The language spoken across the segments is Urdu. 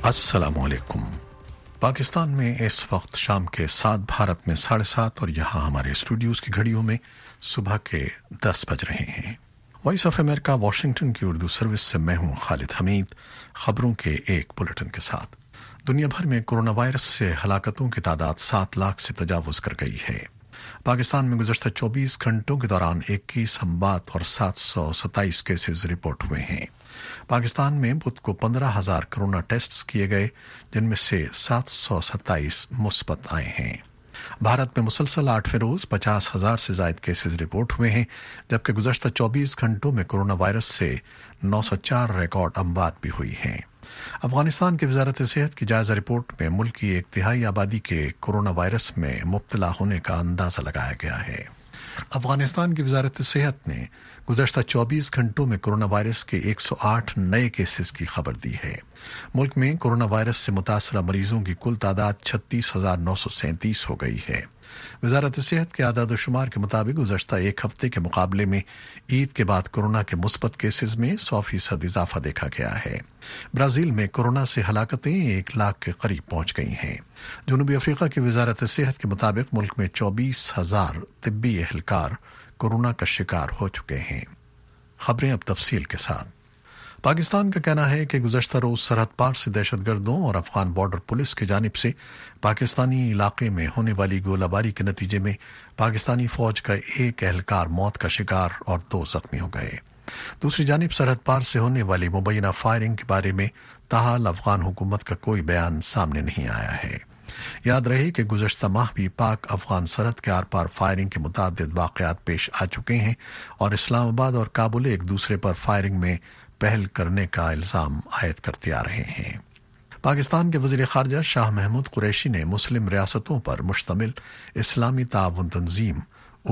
अस्सलाम वालेकुम। पाकिस्तान में इस वक्त शाम के 7, भारत में 7:30 और यहाँ हमारे स्टूडियोज़ की घड़ियों में सुबह के 10 बज रहे हैं। वॉइस ऑफ अमेरिका वाशिंगटन की उर्दू सर्विस से मैं हूँ खालिद हमीद। खबरों के एक बुलेटिन के साथ। दुनिया भर में कोरोना वायरस से हलाकतों की तादाद 7 लाख से तजावुज़ कर गई है। पाकिस्तान में गुज़श्ता 24 घंटों के दौरान 21 अमवात और 727 केसेस रिपोर्ट हुए हैं। पाकिस्तान में बुध को 15,000 कोरोना टेस्ट किए गए, जिनमें से 727 मुस्बत आए हैं। भारत में मुसलसल 8वें रोज 50,000 से ज्यादा केसेस रिपोर्ट हुए हैं, जबकि गुज़श्ता 24 घंटों में कोरोना वायरस से 904 रिकॉर्ड अमवात भी हुई हैं। अफगानिस्तान की वजारत सेहत की जायजा रिपोर्ट में मुल्क की 1/3 आबादी के कोरोना वायरस में मुब्तला होने का अंदाजा लगाया गया है। अफगानिस्तान की वजारत सेहत ने गुज़श्ता 24 घंटों में कोरोना वायरस के 108 नए केसेस की खबर दी है। मुल्क में कोरोना वायरस से मुतासरा मरीजों की कुल तादाद 36,937 हो गई है। वजारत सेहत के आदाद शुमार के मुताबिक गुज़श्ता एक हफ्ते के मुकाबले में ईद के बाद कोरोना के मुस्बत केसेस में 100% इजाफा देखा गया है। ब्राज़ील में कोरोना से हलाकतें 1 लाख के करीब पहुंच गई हैं। जनूबी अफ्रीका की वजारत सेहत के मुताबिक मुल्क में 24,000 तिब्बी एहलकार कोरोना का शिकार हो चुके हैं। खबरें अब तफसील के साथ। पाकिस्तान का कहना है कि गुज़श्ता रोज सरहद पार से दहशतगर्दों और अफगान बॉर्डर पुलिस की जानिब से पाकिस्तानी इलाके में होने वाली गोलाबारी के नतीजे में पाकिस्तानी फौज का एक एहलकार मौत का शिकार और 2 जख्मी हो गए। दूसरी जानिब सरहद पार से होने वाली मुबैना फायरिंग के बारे में ताहाल अफगान हुकूमत का कोई बयान सामने नहीं आया है। याद रहे कि गुज़श्ता माह भी पाक अफगान सरहद के आर पार फायरिंग के मुताद्दिद वाक़यात पेश आ चुके हैं और इस्लामाबाद और काबुल एक दूसरे पर फायरिंग में पहल करने का इल्ज़ाम आयद करते आ रहे हैं। पाकिस्तान के वज़ीर ख़ारजा शाह महमूद कुरैशी ने मुस्लिम रियासतों पर मुश्तमिल इस्लामी ताउन तंजीम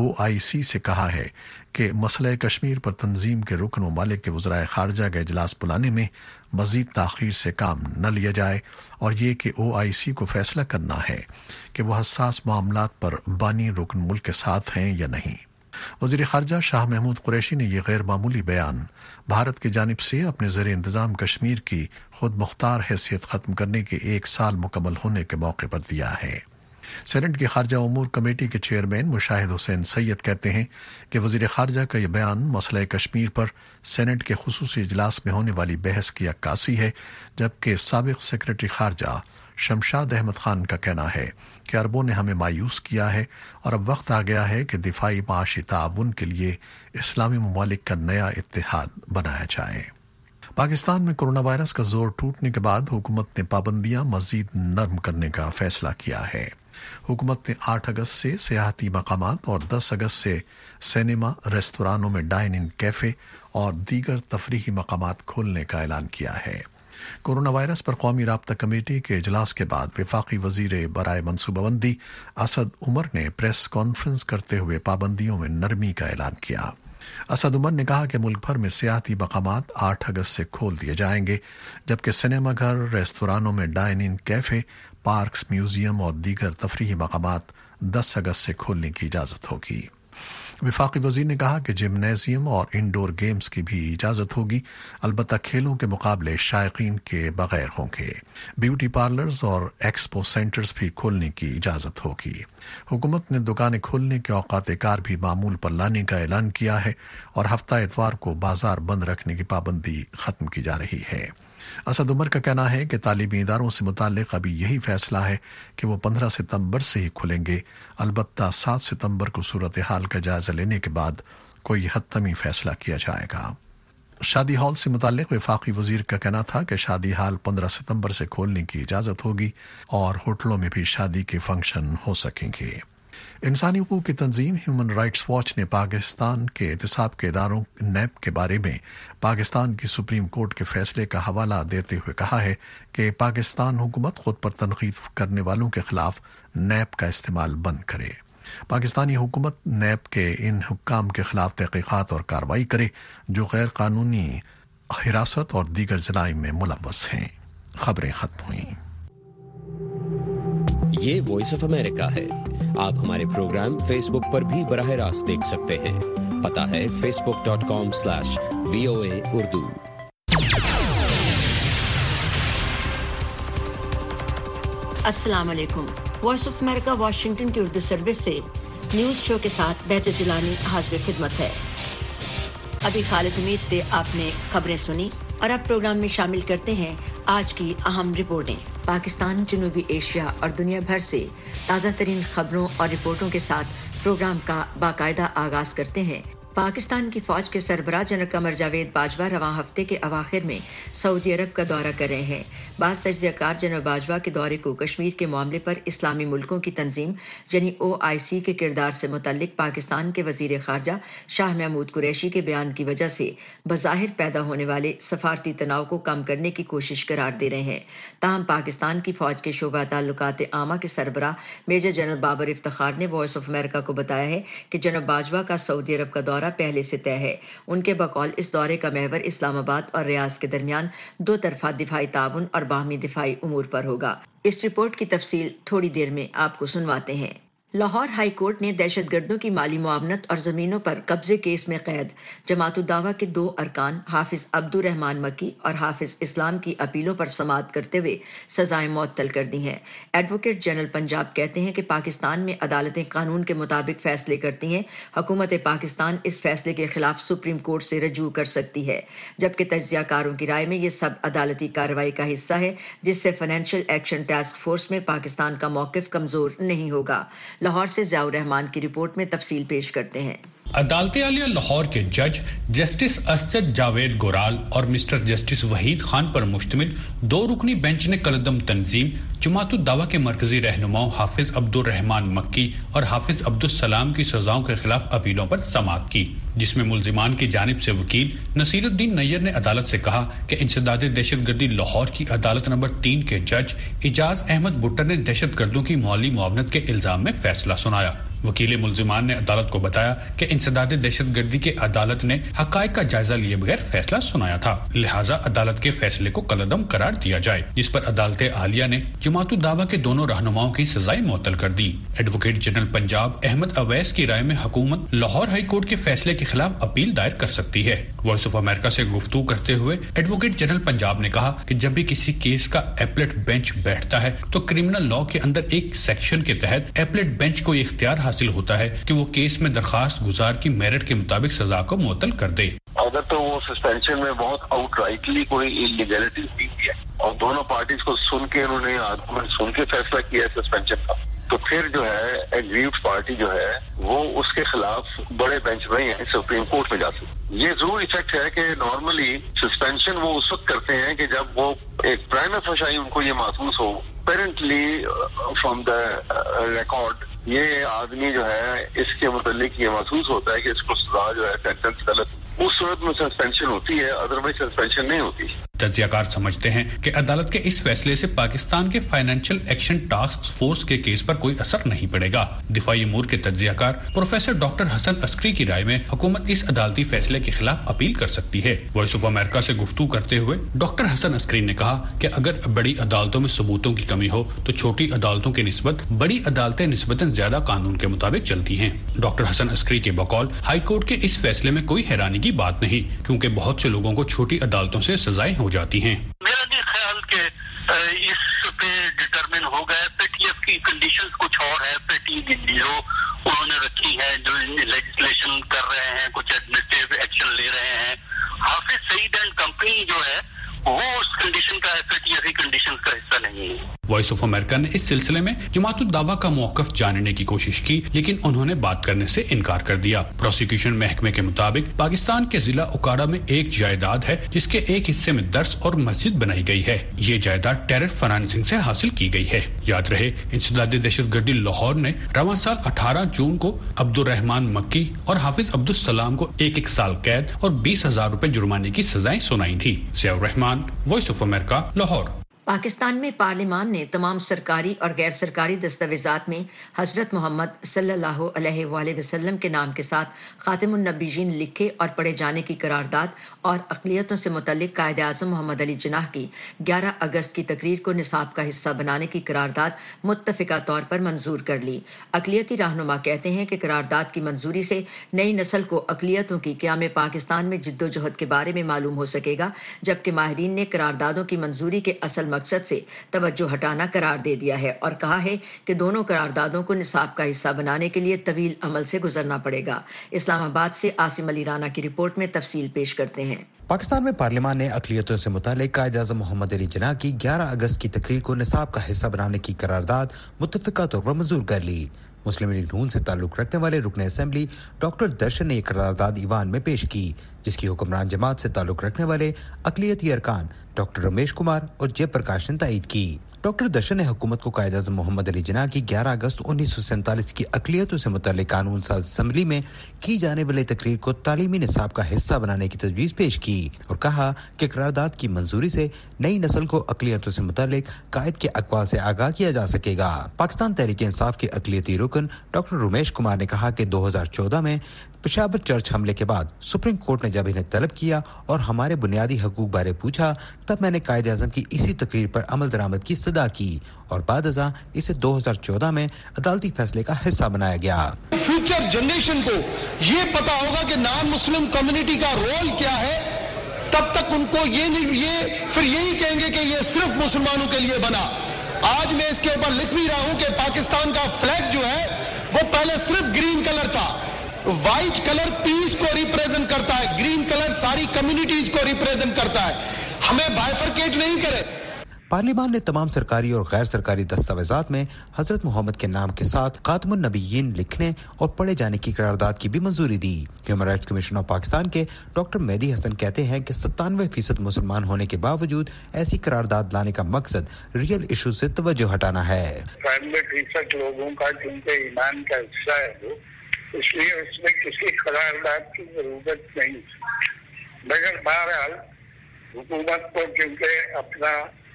OIC से कहा है कि मसला कश्मीर पर तंजीम के रुकन ममालिक के वज़राए ख़ारजा का इजलास बुलाने में मज़ीद ताख़ीर से काम न लिया जाए और ये कि OIC को फैसला करना है कि वह हसास मामलात पर बानी रुकन मुल्क के साथ हैं या नहीं। वज़ीर ख़ारजा शाह महमूद कुरैशी ने यह गैर मामूली बयान भारत की जानिब से अपने ज़ेरे इंतज़ाम कश्मीर की खुद मुख्तार हैसियत ख़त्म करने के 1 साल मुकम्मल होने के मौके पर दिया है। सेनेट की खारजा उमूर कमेटी के चेयरमैन मुशाहिद हुसैन सैयद कहते हैं कि वज़ीर ख़ारजा का यह बयान मसला कश्मीर पर सेनेट के खुसूसी इजलास में होने वाली बहस की अक्कासी है, जबकि साबिक़ सेक्रेटरी ख़ारजा शमशाद अहमद खान का कहना है कि अरबों ने हमें मायूस किया है और अब वक्त आ गया है कि दिफाई माशी ताउन के लिए इस्लामी ममालिक का नया इत्तेहाद बनाया जाए। पाकिस्तान में कोरोना वायरस का जोर टूटने के बाद हुकूमत ने पाबंदियां मजीद नरम करने का फैसला किया है। हुकूमत ने 8 अगस्त से सियाहती मकामात और 10 अगस्त से सिनेमा, रेस्तरानों में डाइन इन कैफे और दीगर तफरीही मकामात खोलने का ऐलान किया है। कोरोना वायरस पर कौमी राब्ता कमेटी के इजलास के बाद वफाकी वजीर बराए मनसूबाबंदी असद उमर ने प्रेस कॉन्फ्रेंस करते हुए पाबंदियों में नरमी का ऐलान किया। असद उमर ने कहा कि मुल्क भर में सियाहती मकामात 8 अगस्त से खोल दिए जाएंगे, जबकि सिनेमा घर, रेस्तरानों में dine in cafe, parks, museum और दीगर तफरीही मकामात 10 अगस्त से खोलने की इजाज़त होगी। वफाकी वज़ीर ने कहा कि जिमनेजियम और इंडोर गेम्स की भी इजाज़त होगी, अलबत्ता खेलों के मुकाबले शायकीन के बगैर होंगे। ब्यूटी पार्लर्स और एक्सपो सेंटर्स भी खोलने की इजाज़त होगी। हुकूमत ने दुकानें खोलने के औकात कार भी मामूल पर लाने का ऐलान किया है और हफ्ता इतवार को बाजार बंद रखने की पाबंदी ख़त्म की जा रही है। असद उमर का कहना है कि तालीमी इदारों से मुताल्लिक अभी यही फैसला है कि वो 15 सितंबर से ही खुलेंगे, अलबत्ता 7 सितंबर को सूरत हाल का जायजा लेने के बाद कोई हतमी फैसला किया जाएगा। शादी हॉल से मुताल्लिक वफाकी वजीर का कहना था कि शादी हॉल 15 सितंबर से खोलने की इजाज़त होगी और होटलों में भी शादी के फंक्शन हो सकेंगे। इंसानी हकूक़ की तंजीम ह्यूमन राइट्स वॉच ने पाकिस्तान के एहतसाब के इदारों नैप के बारे में पाकिस्तान की सुप्रीम कोर्ट के फैसले का हवाला देते हुए कहा है कि पाकिस्तान हुकूमत खुद पर तनकीद करने वालों के खिलाफ नैप का इस्तेमाल बंद करे। पाकिस्तानी हुकूमत नैप के इन हुक्काम के खिलाफ तहकीकात और कार्रवाई करे जो गैर कानूनी हिरासत और दीगर जराइम में मुलव्वस हैं। खबरें खत्म हुई। ये वॉइस ऑफ अमेरिका है। आप हमारे प्रोग्राम फेसबुक पर भी बराह रास्त देख सकते हैं। पता है facebook.com/VOA Urdu। अस्सलाम वालेकुम। वॉइस ऑफ अमेरिका वाशिंगटन की उर्दू सर्विस से न्यूज़ शो के साथ बेहतर जिलानी हाजिर खिदमत है। अभी खालिद उम्मीद से आपने खबरें सुनी और अब प्रोग्राम में शामिल करते हैं आज की अहम रिपोर्टें। पाकिस्तान, जनूबी एशिया और दुनिया भर से ताज़ा तरीन खबरों और रिपोर्टों के साथ प्रोग्राम का बाकायदा आगाज करते हैं। पाकिस्तान की फौज के सरबराह जनरल कमर जावेद बाजवा रवां हफ्ते के अवाखिर में सऊदी अरब का दौरा कर रहे हैं। बाज़ तज्ज़ियाकार जनरल बाजवा के दौरे को कश्मीर के मामले पर इस्लामी मुल्कों की तंजीम यानी OIC के किरदार से मुतल्लिक पाकिस्तान के वज़ीर ख़ारजा शाह महमूद कुरैशी के बयान की वजह से बज़ाहिर पैदा होने वाले सफारती तनाव को कम करने की कोशिश करार दे रहे हैं। ताहम पाकिस्तान की फौज के शोबा ताल्लुकात आमा के सरबराह मेजर जनरल बाबर इफ्तिखार ने वॉइस ऑफ अमेरिका को बताया है कि जनरल बाजवा का सऊदी अरब का दौरा पहले से तय है। उनके बकौल इस दौरे का महवर इस्लामाबाद और रियाज के दरमियान दो तरफा दिफाई ताउन और बाहमी दिफाई उमूर पर होगा। इस रिपोर्ट की तफसील थोड़ी देर में आपको सुनवाते हैं। लाहौर हाई कोर्ट ने दहशतगर्दों की माली मुआवनत और जमीनों पर कब्जे केस में कैद जमात-उद-दावा के 2 अरकान हाफिज अब्दुर रहमान मक्की और हाफिज इस्लाम की अपीलों पर समाअत करते हुए सजाएं मुअत्तल कर दी हैं। एडवोकेट जनरल पंजाब कहते हैं कि पाकिस्तान में अदालतें कानून के मुताबिक फैसले करती हैं। हुकूमत पाकिस्तान इस फैसले के खिलाफ सुप्रीम कोर्ट से रजू कर सकती है, जबकि तज्ज़ियाकारों की राय में ये सब अदालती कार्रवाई का हिस्सा है, जिससे फाइनेंशियल एक्शन टास्क फोर्स में पाकिस्तान का मौक़िफ़ कमजोर नहीं होगा। लाहौर से ज़ियाउर रहमान की रिपोर्ट में तफसील पेश करते हैं। अदालते आलिया लाहौर के जज जस्टिस असद जावेद गोराल और मिस्टर जस्टिस वहीद खान पर मुश्तमिल 2 रुकनी बेंच ने कलदम तंजीम जमात-उद-दावा के मरकजी रहनुमाओं हाफिज अब्दुर रहमान मक्की और हाफिज अब्दुल सलाम की सजाओं के खिलाफ अपीलों पर समाअत की, जिसमें मुल्जिमान की जानिब से वकील नसीरुद्दीन नैयर ने अदालत से कहा कि इंसदाद दहशतगर्दी लाहौर की अदालत नंबर 3 के जज इजाज अहमद बुट्टर ने दहशतगर्दों की माली मुआवनत के इल्जाम में फैसला सुनाया। वकील मुल्जिमान ने अदालत को बताया कि इंसदाद दहशतगर्दी के अदालत ने हकायक का जायजा लिए बगैर फैसला सुनाया था, लिहाजा अदालत के फैसले को कलअदम करार दिया जाए, जिस पर अदालत आलिया ने जमात-उद-दावा के दोनों रहनुमाओं की सजाएं मुअत्तल कर दी। एडवोकेट जनरल पंजाब अहमद अवैस की राय में हुकूमत लाहौर हाई कोर्ट के फैसले के खिलाफ अपील दायर कर सकती है। वॉइस ऑफ अमेरिका से गुफ्तगू करते हुए एडवोकेट जनरल पंजाब ने कहा कि जब भी किसी केस का एपलेट बेंच बैठता है तो क्रिमिनल लॉ के अंदर एक सेक्शन के तहत एपलेट बेंच को हासिल होता है कि वो केस में दरखास्त गुजार की मेरिट के मुताबिक सजा को मुअत्तल कर दे। अगर तो वो सस्पेंशन में बहुत आउटराइटली कोई इलीगैलिटी हुई है और दोनों पार्टीज को सुन के उन्होंने आर्गुमेंट सुन के फैसला किया है सस्पेंशन का, तो फिर जो है एग्रीव्ड पार्टी जो है वो उसके खिलाफ बड़े बेंच में सुप्रीम कोर्ट में जा सकती। ये जरूर इफेक्ट है कि नॉर्मली सस्पेंशन वो उस वक्त करते हैं कि जब वो एक प्राइमा फेशी उनको ये महसूस हो पेरेंटली फ्रॉम द रिकॉर्ड ये आदमी जो है इसके मुतालिक ये महसूस होता है कि इसको सजा जो है सेंटेंस गलत, उस सूरत में सस्पेंशन होती है, अदरवाइज सस्पेंशन नहीं होती। तज्ज़ियाकार समझते हैं कि अदालत के इस फैसले से पाकिस्तान के फाइनेंशियल एक्शन टास्क फोर्स के केस पर कोई असर नहीं पड़ेगा। दिफाई उमूर के तज्ज़ियाकार प्रोफेसर डॉक्टर हसन अस्करी की राय में हुकूमत इस अदालती फैसले के खिलाफ अपील कर सकती है। वॉइस ऑफ अमेरिका से गुफ्तगू करते हुए डॉक्टर हसन अस्करी ने कहा कि अगर बड़ी अदालतों में सबूतों की कमी हो तो छोटी अदालतों की निस्बत बड़ी अदालतें निस्बतन ज्यादा कानून के मुताबिक चलती हैं। डॉक्टर हसन अस्करी के बकौल हाई कोर्ट के इस फैसले में कोई हैरानी की बात नहीं, क्योंकि बहुत से लोगों को छोटी अदालतों से सजाएं हो जाती हैं। मेरा नहीं ख्याल के इस पे डिटरमिन हो गया। PTF की कंडीशंस कुछ और है, PT जो उन्होंने रखी है, जो लेजिस्लेशन कर रहे हैं, कुछ एडमिनिस्ट्रेटिव एक्शन ले रहे हैं। हाफिज सईद एंड कंपनी जो है वो उस कंडीशन का PTF की कंडीशन का हिस्सा नहीं है। वॉइस ऑफ अमेरिका ने इस सिलसिले में जमात-उद-दावा का मौक़िफ़ जानने की कोशिश की, लेकिन उन्होंने बात करने से इनकार कर दिया। प्रोसिक्यूशन महकमे के मुताबिक पाकिस्तान के जिला उकाड़ा में एक जायदाद है जिसके एक हिस्से में दर्स और मस्जिद बनाई गई है। ये जायदाद टेरर फाइनेंसिंग से हासिल की गई है। याद रहे, इंसदाद दहशतगर्दी लाहौर ने रवां साल 18 जून को अब्दुर रहमान मक्की और हाफिज अब्दुल सलाम को 1 साल कैद और 20,000 रुपए जुर्माने की सजाएं सुनाई थी। Ziaur Rahman, voice of America, Lahore. Pakistan में पार्लिमान ने तमाम सरकारी और गैर सरकारी दस्तावेजात में हजरत मोहम्मद सल्लल्लाहु अलैहि वसल्लम के नाम के साथ खातिमुन नबीयीन लिखे और पढ़े जाने की करारदाद और अक़लियतों से मुतल्लिक कायदे आज़म मोहम्मद अली जिन्नाह की 11 अगस्त की तकरीर को निसाब का हिस्सा बनाने की करारदाद मुत्तफ़िका तौर पर मंजूर कर ली। अक़लियती रहनुमा कहते हैं कि करारदाद की मंजूरी से नई नस्ल को अक़लियतों की क़याम पाकिस्तान में जिद्दोजहद के बारे में मालूम हो सकेगा, जबकि माहिरीन ने करारदादों की मंजूरी के असल مقصد سے توجہ ہٹانا قرار دے دیا ہے اور کہا ہے کہ دونوں قراردادوں کو نصاب کا حصہ بنانے کے لیے طویل عمل سے گزرنا پڑے گا۔ اسلام آباد سے عاصم علی رانا کی رپورٹ میں تفصیل پیش کرتے ہیں۔ پاکستان میں پارلیمان نے اقلیتوں سے متعلق قائد اعظم محمد علی جناح کی 11 اگست کی تقریر کو نصاب کا حصہ بنانے کی قرارداد متفقہ طور پر منظور کر لی۔ مسلم لیگ نون سے تعلق رکھنے والے رکن اسمبلی ڈاکٹر درشن نے یہ قرارداد ایوان میں پیش کی، جس کی حکمران جماعت سے تعلق رکھنے والے اقلیتی ارکان ڈاکٹر رمیش کمار اور جے پرکاش نے تائید کی۔ ڈاکٹر درشن نے حکومت کو قائد اعظم محمد علی جناح کی 11 اگست 1947 کی اقلیتوں سے متعلق قانون ساز اسمبلی میں کی جانے والی تقریر کو تعلیمی نصاب کا حصہ بنانے کی تجویز پیش کی اور کہا کہ قرارداد کی منظوری سے نئی نسل کو اقلیتوں سے متعلق قائد کے اقوال سے آگاہ کیا جا سکے گا۔ پاکستان تحریک انصاف کے اقلیتی رکن ڈاکٹر رمیش کمار نے کہا کہ 2014 میں پشاور چرچ حملے کے بعد سپریم کورٹ نے جب انہیں طلب کیا اور ہمارے بنیادی حقوق بارے پوچھا، تب میں نے قائد اعظم کی اسی تقریر پر عمل درآمد کی صدا کی اور بعد ازاں اسے 2014 میں عدالتی فیصلے کا حصہ بنایا گیا۔ فیوچر جنریشن کو یہ پتا ہوگا کہ نان مسلم کمیونٹی کا رول کیا ہے، تب تک ان کو یہ پھر یہی کہیں گے کہ یہ صرف مسلمانوں کے لیے بنا۔ آج میں اس کے اوپر لکھ بھی رہا ہوں کہ پاکستان کا فلیگ جو ہے وہ پہلے صرف گرین کلر تھا، وائٹ کلر پیس کو ریپریزنٹ کرتا ہے، گرین کلر ساری کمیونٹیز کو ریپریزنٹ کرتا ہے، ہمیں بائیفرکیٹ نہیں کرے۔ پارلیمان نے تمام سرکاری اور غیر سرکاری دستاویزات میں حضرت محمد کے نام کے ساتھ خاتم النبیین لکھنے اور پڑھے جانے کی قرارداد کی بھی منظوری دی۔ Human rights commission of Pakistan کے ڈاکٹر مہدی حسن کہتے ہیں کہ 97% مسلمان ہونے کے باوجود ایسی قرارداد لانے کا مقصد ریئل ایشو سے توجہ ہٹانا ہے۔ 95% لوگوں کا چونکہ ایمان کا حصہ ہے وہ، اس لیے اس میں کسی قرارداد کی ضرورت نہیں، مگر بہرحال حکومت کو کیونکہ اپنا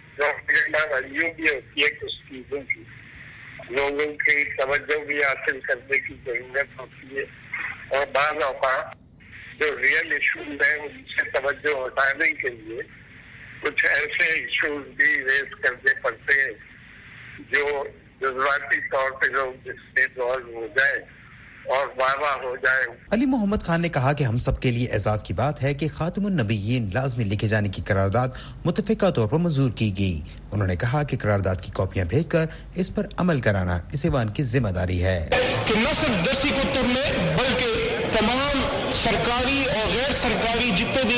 ویلیو بھی ہوتی ہے کچھ چیزوں کی، لوگوں کی توجہ بھی حاصل کرنے کی ضرورت ہوتی ہے اور بعض اوقات جو ریئل ایشوز ہیں ان سے توجہ ہٹانے کے لیے کچھ ایسے ایشوز بھی ریز کرنے پڑتے ہیں جو جذباتی طور پہ لوگ جس سے انوالو ہو جائے اور واضح ہو جائے۔ علی محمد خان نے کہا کہ ہم سب کے لیے اعزاز کی بات ہے کہ خاتم النبیین لازمی لکھے جانے کی قرارداد متفقہ طور پر منظور کی گئی۔ انہوں نے کہا کہ قرارداد کی کاپیاں بھیج کر اس پر عمل کرانا اس ایوان کی ذمہ داری ہے کہ نہ صرف درسی کتب میں بلکہ تمام سرکاری اور غیر سرکاری جتنے بھی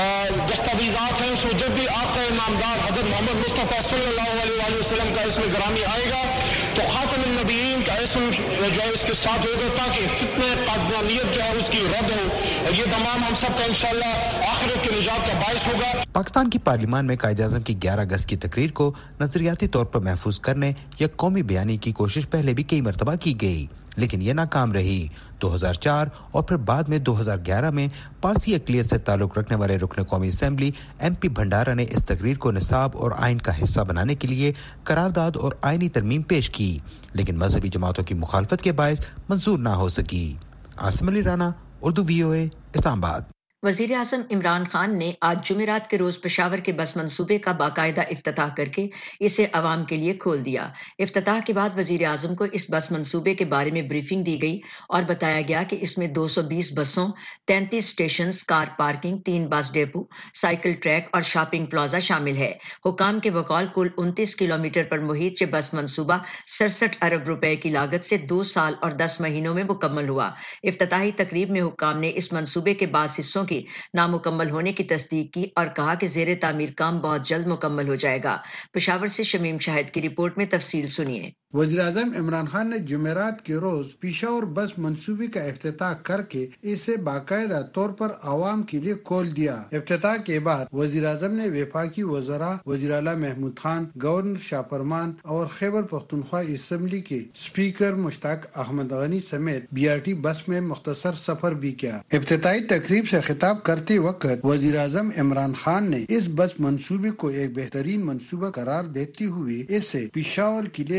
دستاویزات ہیں اس میں جب بھی آقا نامدار حضرت محمد مصطفیٰ صلی اللہ علیہ وآلہ وسلم کا اسم گرامی آئے گا تو خاتم النبیین کا اسم جو ہے اس کے ساتھ ہوگا تاکہ فتنہ قادیانیت جو ہے اس کی رد ہو، اور یہ تمام ہم سب کا انشاءاللہ آخرت کی نجات کا باعث ہوگا۔ پاکستان کی پارلیمان میں قائد اعظم کی 11 اگست کی تقریر کو نظریاتی طور پر محفوظ کرنے یا قومی بیانی کی کوشش پہلے بھی کئی مرتبہ کی گئی، لیکن یہ ناکام رہی۔ 2004 اور پھر بعد میں 2011 میں پارسی اقلیت سے تعلق رکھنے والے رکن قومی اسمبلی ایم پی بھنڈارا نے اس تقریر کو نصاب اور آئین کا حصہ بنانے کے لیے قرارداد اور آئینی ترمیم پیش کی، لیکن مذہبی جماعتوں کی مخالفت کے باعث منظور نہ ہو سکی۔ عاصم علی رانا، اردو VOA، اسلام آباد۔ وزیر اعظم عمران خان نے آج جمعرات کے روز پشاور کے بس منصوبے کا باقاعدہ افتتاح کر کے اسے عوام کے لیے کھول دیا۔ افتتاح کے بعد وزیر اعظم کو اس بس منصوبے کے بارے میں بریفنگ دی گئی اور بتایا گیا کہ اس میں 220 بسوں، 33 اسٹیشنز، کار parking, 3 bus depot, cycle track اور شاپنگ پلازا شامل ہے۔ حکام کے بقول کل 29 کلومیٹر پر محیط یہ بس منصوبہ 67 ارب روپے کی لاگت سے 2 سال اور 10 مہینوں میں مکمل ہوا۔ افتتاحی تقریب میں حکام نے اس منصوبے کے بعض حصوں نامکمل ہونے کی تصدیق کی اور کہا کہ زیر تعمیر کام بہت جلد مکمل ہو جائے گا۔ پشاور سے شمیم شاہد کی رپورٹ میں تفصیل سنیے۔ وزیر اعظم عمران خان نے جمعرات کے روز پشاور بس منصوبے کا افتتاح کر کے اسے باقاعدہ طور پر عوام کے لیے کھول دیا۔ افتتاح کے بعد وزیر اعظم نے وفاقی وزراء وزیر اعلیٰ محمود خان، گورنر شاہ فرمان اور خیبر پختونخوا اسمبلی کے اسپیکر مشتاق احمد غنی سمیت BRT بس میں مختصر سفر بھی کیا۔ افتتاحی تقریب سے خطاب کرتے وقت وزیر اعظم عمران خان نے اس بس منصوبے کو ایک بہترین منصوبہ قرار دیتے ہوئے اسے پشاور کے لیے ایک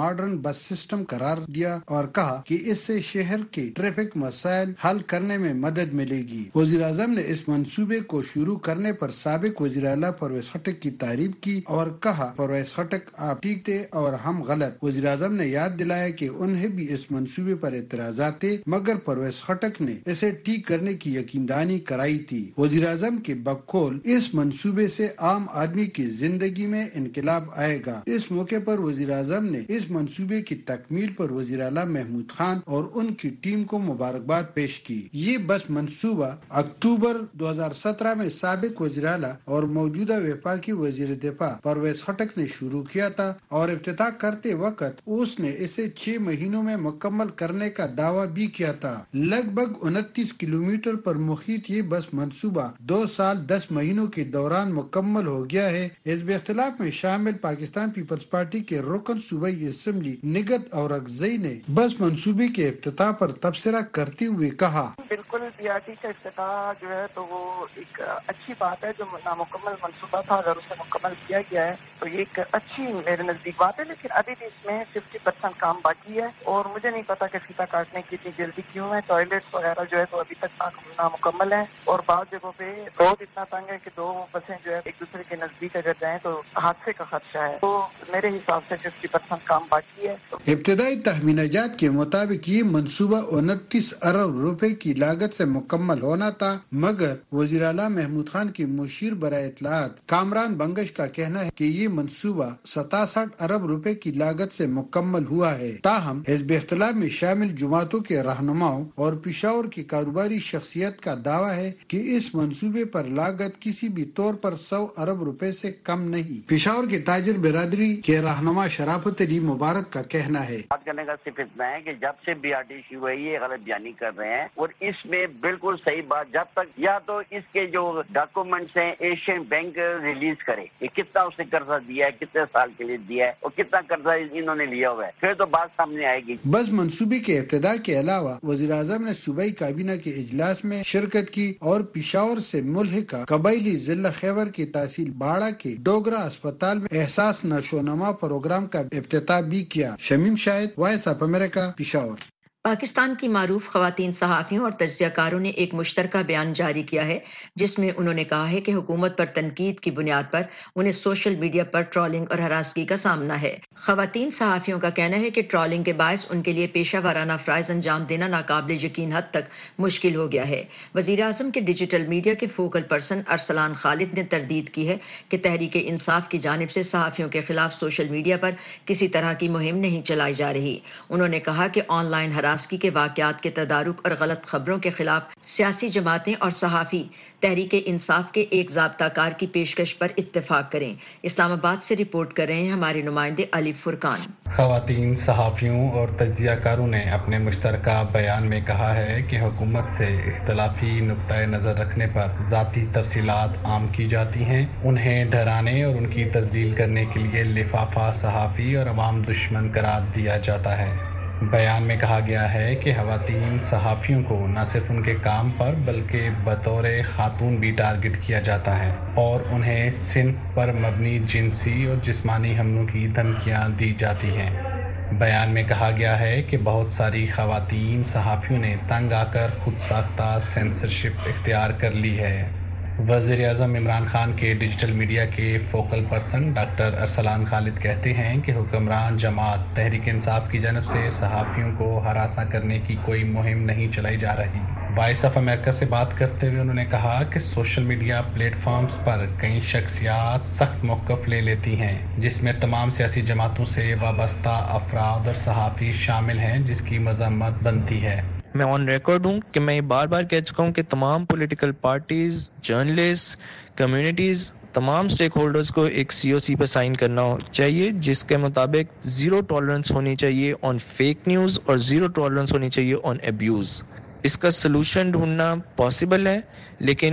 ماڈرن بس سسٹم قرار دیا اور کہا کہ اس سے شہر کے ٹریفک مسائل حل کرنے میں مدد ملے گی۔ وزیر اعظم نے اس منصوبے کو شروع کرنے پر سابق وزیر اعلیٰ پرویز خٹک کی تعریف کی اور کہا پرویز خٹک آپ ٹھیک تھے اور ہم غلط۔ وزیر اعظم نے یاد دلایا کہ انہیں بھی اس منصوبے پر اعتراضات تھے مگر پرویز خٹک نے اسے ٹھیک کرنے کی یقین دہانی کرائی تھی۔ وزیر اعظم کے بقول اس منصوبے سے عام آدمی کی زندگی میں انقلاب آئے گا۔ اس موقع پر وزیر اعظم نے اس منصوبے کی تکمیل پر وزیر اعلیٰ محمود خان اور ان کی ٹیم کو مبارکباد پیش کی۔ یہ بس منصوبہ اکتوبر 2017 میں سابق وزیر اعلیٰ اور موجودہ وفاقی وزیر دفاع پرویز خٹک نے شروع کیا تھا اور افتتاح کرتے وقت اس نے اسے 6 مہینوں میں مکمل کرنے کا دعویٰ بھی کیا تھا۔ لگ بھگ 29 کلومیٹر پر محیط یہ بس منصوبہ 2 سال 10 مہینوں کے دوران مکمل ہو گیا ہے۔ حزب اختلاف میں شامل پاکستان پیپلز پارٹی کے رکن صوبائی اسمبلی نگت اورکزئی نے بس منصوبے کے افتتاح پر تبصرہ کرتے ہوئے کہا بالکل پی آر ٹی کا افتتاح جو ہے تو وہ ایک اچھی بات ہے۔ جو نامکمل منصوبہ تھا اگر اسے مکمل کیا گیا ہے تو یہ ایک اچھی میرے نزدیک بات ہے، لیکن ابھی بھی اس میں 50% کام باقی ہے اور مجھے نہیں پتا کہ فیتا کاٹنے کی اتنی جلدی کیوں ہے۔ ٹوائلٹس وغیرہ جو ہے تو ابھی تک نامکمل ہیں اور بعض جگہوں پہ روڈ اتنا تنگ ہے کہ 2 بسیں جو ہے ایک دوسرے کے نزدیک اگر جائیں تو حادثے کا خدشہ ہے۔ تو میرے حساب سے 50% کام باقی ہے۔ ابتدائی تخمینات کے مطابق یہ منصوبہ 29 ارب روپے کی لاگت سے مکمل ہونا تھا مگر وزیر اعلیٰ محمود خان کی مشیر برائے اطلاعات کامران بنگش کا کہنا ہے کہ یہ منصوبہ 67 ارب روپے کی لاگت سے مکمل ہوا ہے۔ تاہم حزب اختلاف میں شامل جماعتوں کے رہنماؤں اور پشاور کی کاروباری شخصیت کا دعویٰ ہے کہ اس منصوبے پر لاگت کسی بھی طور پر 100 ارب روپے سے کم نہیں۔ پشاور کے تاجر برادری کے رہنما شرافت علی مبارک کا کہنا ہے بات کرنے کا صرف اتنا ہے کہ جب سے بی آر ٹی شروع ہوئی ہے غلط بیانی کر رہے ہیں اور اس میں بالکل صحیح بات جب تک یا تو اس کے جو ڈاکومنٹس ہیں ایشین بینک ریلیز کرے کہ کتنا اس نے قرضہ دیا ہے، کتنے سال کے لیے دیا ہے اور کتنا قرضہ انہوں نے لیا ہوا ہے، پھر تو بات سامنے آئے گی۔ بس منصوبے کے ابتدا کے علاوہ وزیر اعظم نے صوبائی کابینہ کے اجلاس میں شرکت کی اور پشاور سے ملحقہ قبائلی ضلع خیبر کی تحصیل باڑہ کے ڈوگرا اسپتال میں احساس نشوونما پروگرام کا افتتاح بھی کیا۔ Shamim Shahid, voice of America, Peshawar. Pakistan کی معروف خواتین صحافیوں اور تجزیہ کاروں نے ایک مشترکہ بیان جاری کیا ہے جس میں انہوں نے کہا ہے کہ حکومت پر تنقید کی بنیاد پر انہیں سوشل میڈیا پر ٹرولنگ اور ہراسگی کا سامنا ہے۔ خواتین صحافیوں کا کہنا ہے کہ ٹرولنگ کے باعث ان کے لیے پیشہ ورانہ فرائض انجام دینا ناقابل یقین حد تک مشکل ہو گیا ہے۔ وزیر اعظم کے ڈیجیٹل میڈیا کے فوکل پرسن ارسلان خالد نے تردید کی ہے کہ تحریک انصاف کی جانب سے صحافیوں کے خلاف سوشل میڈیا پر کسی طرح کی مہم نہیں چلائی جا رہی۔ انہوں نے کہا کہ آن لائن ہراسگی کے واقعات کے تدارک اور غلط خبروں کے خلاف سیاسی جماعتیں اور صحافی تحریک انصاف کے ایک ضابطہ کار کی پیشکش پر اتفاق کریں۔ اسلام آباد سے رپورٹ کر رہے ہیں ہمارے نمائندے علی فرقان۔ خواتین صحافیوں اور تجزیہ کاروں نے اپنے مشترکہ بیان میں کہا ہے کہ حکومت سے اختلافی نقطۂ نظر رکھنے پر ذاتی تفصیلات عام کی جاتی ہیں، انہیں ڈرانے اور ان کی تذلیل کرنے کے لیے لفافہ صحافی اور عوام دشمن قرار دیا جاتا ہے۔ بیان میں کہا گیا ہے کہ خواتین صحافیوں کو نہ صرف ان کے کام پر بلکہ بطور خاتون بھی ٹارگٹ کیا جاتا ہے اور انہیں صنف پر مبنی جنسی اور جسمانی حملوں کی دھمکیاں دی جاتی ہیں۔ بیان میں کہا گیا ہے کہ بہت ساری خواتین صحافیوں نے تنگ آ کر خود ساختہ سینسرشپ اختیار کر لی ہے۔ وزیر اعظم عمران خان کے ڈیجیٹل میڈیا کے focal person doctor Arsalan Khalid کہتے ہیں کہ حکمران جماعت تحریک انصاف کی جانب سے صحافیوں کو ہراساں کرنے کی کوئی مہم نہیں چلائی جا رہی۔ وائس آف امریکہ سے بات کرتے ہوئے انہوں نے کہا کہ سوشل میڈیا پلیٹ فارمز پر کئی شخصیات سخت موقف لے لیتی ہیں جس میں تمام سیاسی جماعتوں سے وابستہ افراد اور صحافی شامل ہیں، جس کی مذمت بنتی ہے۔ میں آن ریکارڈ ہوں کہ میں بار بار کہہ چکا ہوں کہ تمام پولیٹیکل پارٹیز، جرنلسٹ، کمیونٹیز، تمام سٹیک ہولڈرز کو ایک سی او سی پہ سائن کرنا چاہیے جس کے مطابق زیرو ٹالرنس ہونی چاہیے آن فیک نیوز اور زیرو ٹالرنس ہونی چاہیے آن ابیوز۔ اس کا سلوشن ڈھونڈنا پاسبل ہے لیکن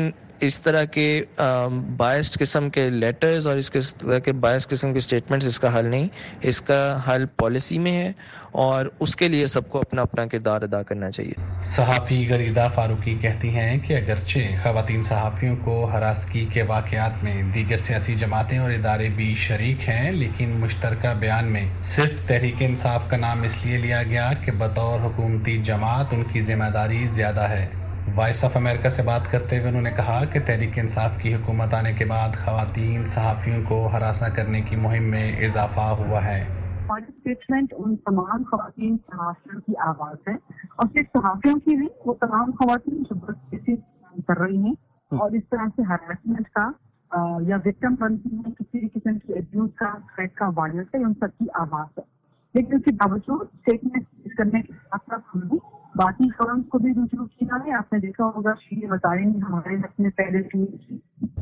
اس طرح کے بائسڈ قسم کے لیٹرز اور اس طرح کے بائسڈ قسم کے سٹیٹمنٹس اس کا حل نہیں. اس کا حل پالیسی میں ہے اور اس کے لیے سب کو اپنا اپنا کردار ادا کرنا چاہیے. صحافی غریدہ فاروقی کہتی ہیں کہ اگرچہ خواتین صحافیوں کو ہراسگی کے واقعات میں دیگر سیاسی جماعتیں اور ادارے بھی شریک ہیں، لیکن مشترکہ بیان میں صرف تحریک انصاف کا نام اس لیے لیا گیا کہ بطور حکومتی جماعت ان کی ذمہ داری زیادہ ہے. وائس آف امریکہ سے بات کرتے ہوئے انہوں نے کہا کہ تحریک انصاف کی حکومت آنے کے بعد خواتین صحافیوں کو ہراساں کرنے کی مہم میں اضافہ ہوا ہے. ہماری اسٹیٹمنٹ ان تمام خواتین صحافیوں کی آواز ہے، اور صرف صحافیوں کی نہیں، وہ تمام خواتین جو بس کسی کر رہی ہیں اور اس طرح سے ہراسمنٹ کا یا وکٹم بنتی ہیں، کسی بھی قسم کی ابیوز کا، تھریٹ کا، وائلنس کا، ان سب کی آواز ہے. لیکن اس کے باوجود اسٹیٹمنٹ کرنے کے ساتھ ساتھ ہم نے باقی فرمز کو بھی رجوع کیا ہے. آپ نے دیکھا ہوگا شیری مزاری نے ہمارے اپنے پہلے کی.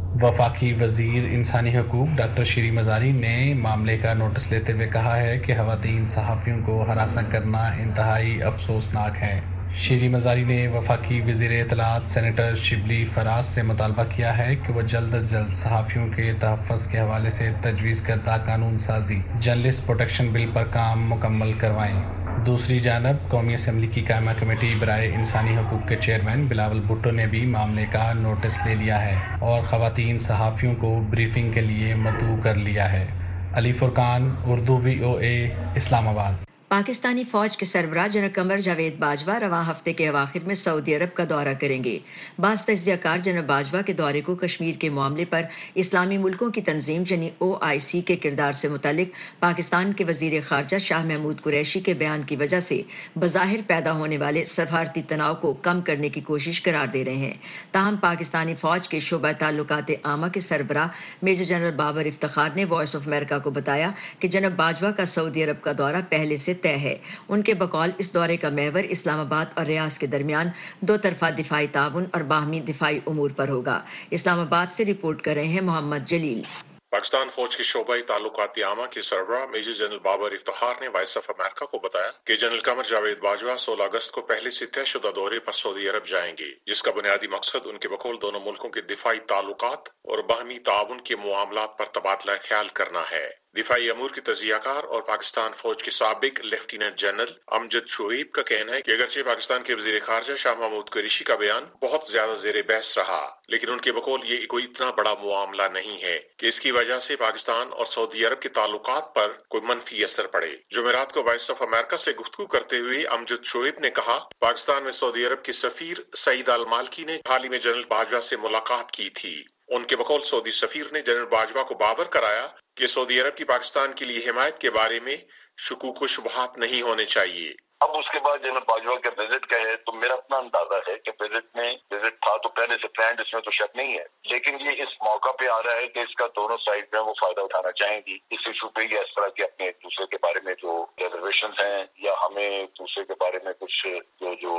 وفاقی وزیر انسانی حقوق ڈاکٹر شیری مزاری نے معاملے کا نوٹس لیتے ہوئے کہا ہے کہ خواتین صحافیوں کو ہراساں کرنا انتہائی افسوسناک ہے. شیری مزاری نے وفاقی وزیر اطلاعات سینیٹر شبلی فراز سے مطالبہ کیا ہے کہ وہ جلد از جلد صحافیوں کے تحفظ کے حوالے سے تجویز کردہ قانون سازی جرنلسٹ پروٹیکشن بل پر کام مکمل کروائیں. دوسری جانب قومی اسمبلی کی قائمہ کمیٹی برائے انسانی حقوق کے چیئرمین بلاول بھٹو نے بھی معاملے کا نوٹس لے لیا ہے اور خواتین صحافیوں کو بریفنگ کے لیے مدعو کر لیا ہے. علی فرقان، اردو VOA، اسلام آباد. پاکستانی فوج کے سربراہ جنرل قمر جاوید باجوہ رواں ہفتے کے اواخر میں سعودی عرب کا دورہ کریں گے. بعض تجزیہ کار جنرل باجوہ کے دورے کو کشمیر کے معاملے پر اسلامی ملکوں کی تنظیم یعنی OIC کے کردار سے متعلق پاکستان کے وزیر خارجہ شاہ محمود قریشی کے بیان کی وجہ سے بظاہر پیدا ہونے والے سفارتی تناؤ کو کم کرنے کی کوشش قرار دے رہے ہیں. تاہم پاکستانی فوج کے شعبہ تعلقات عامہ کے سربراہ میجر جنرل بابر افتخار نے وائس آف امریکہ کو بتایا کہ جنرل باجوہ کا سعودی عرب کا دورہ پہلے سے طے ہے. ان کے بقول اس دورے کا محور اسلام آباد اور ریاض کے درمیان دو طرفہ دفاعی تعاون اور باہمی دفاعی امور پر ہوگا. اسلام آباد سے رپورٹ کر رہے ہیں محمد جلیل. پاکستان فوج کے شعبہ تعلقات عامہ کے سربراہ میجر جنرل بابر افتخار نے وائس آف امریکہ کو بتایا کہ جنرل قمر جاوید باجوہ 16 اگست کو پہلے سے طے شدہ دورے پر سعودی عرب جائیں گے، جس کا بنیادی مقصد ان کے بقول دونوں ملکوں کے دفاعی تعلقات اور باہمی تعاون کے معاملات پر تبادلہ خیال کرنا ہے. دفاعی امور کے تجزیہ کار اور پاکستان فوج کے سابق لیفٹیننٹ جنرل امجد شعیب کا کہنا ہے کہ اگرچہ پاکستان کے وزیر خارجہ شاہ محمود قریشی کا بیان بہت زیادہ زیر بحث رہا، لیکن ان کے بقول یہ کوئی اتنا بڑا معاملہ نہیں ہے کہ اس کی وجہ سے پاکستان اور سعودی عرب کے تعلقات پر کوئی منفی اثر پڑے. جمعرات کو وائس آف امریکہ سے گفتگو کرتے ہوئے امجد شعیب نے کہا پاکستان میں سعودی عرب کے سفیر سعید المالکی نے حال ہی میں جنرل باجوہ سے ملاقات کی تھی. ان کے بقول سعودی سفیر نے جنرل باجوہ کو باور کرایا کہ سعودی عرب کی پاکستان کے لیے حمایت کے بارے میں شکوک و شبہات نہیں ہونے چاہیے. اب اس کے بعد جنرل باجوہ کے وزٹ کا ہے تو میرا اپنا اندازہ ہے کہ وزٹ تھا تو پہلے سے پلانڈ، اس میں تو شک نہیں ہے، لیکن یہ اس موقع پہ آ رہا ہے کہ اس کا دونوں سائڈ میں وہ فائدہ اٹھانا چاہیں گی اس ایشو پہ، یا اس طرح کے اپنے ایک دوسرے کے بارے میں جو ریزرویشنز ہیں یا ہمیں ایک دوسرے کے بارے میں کچھ جو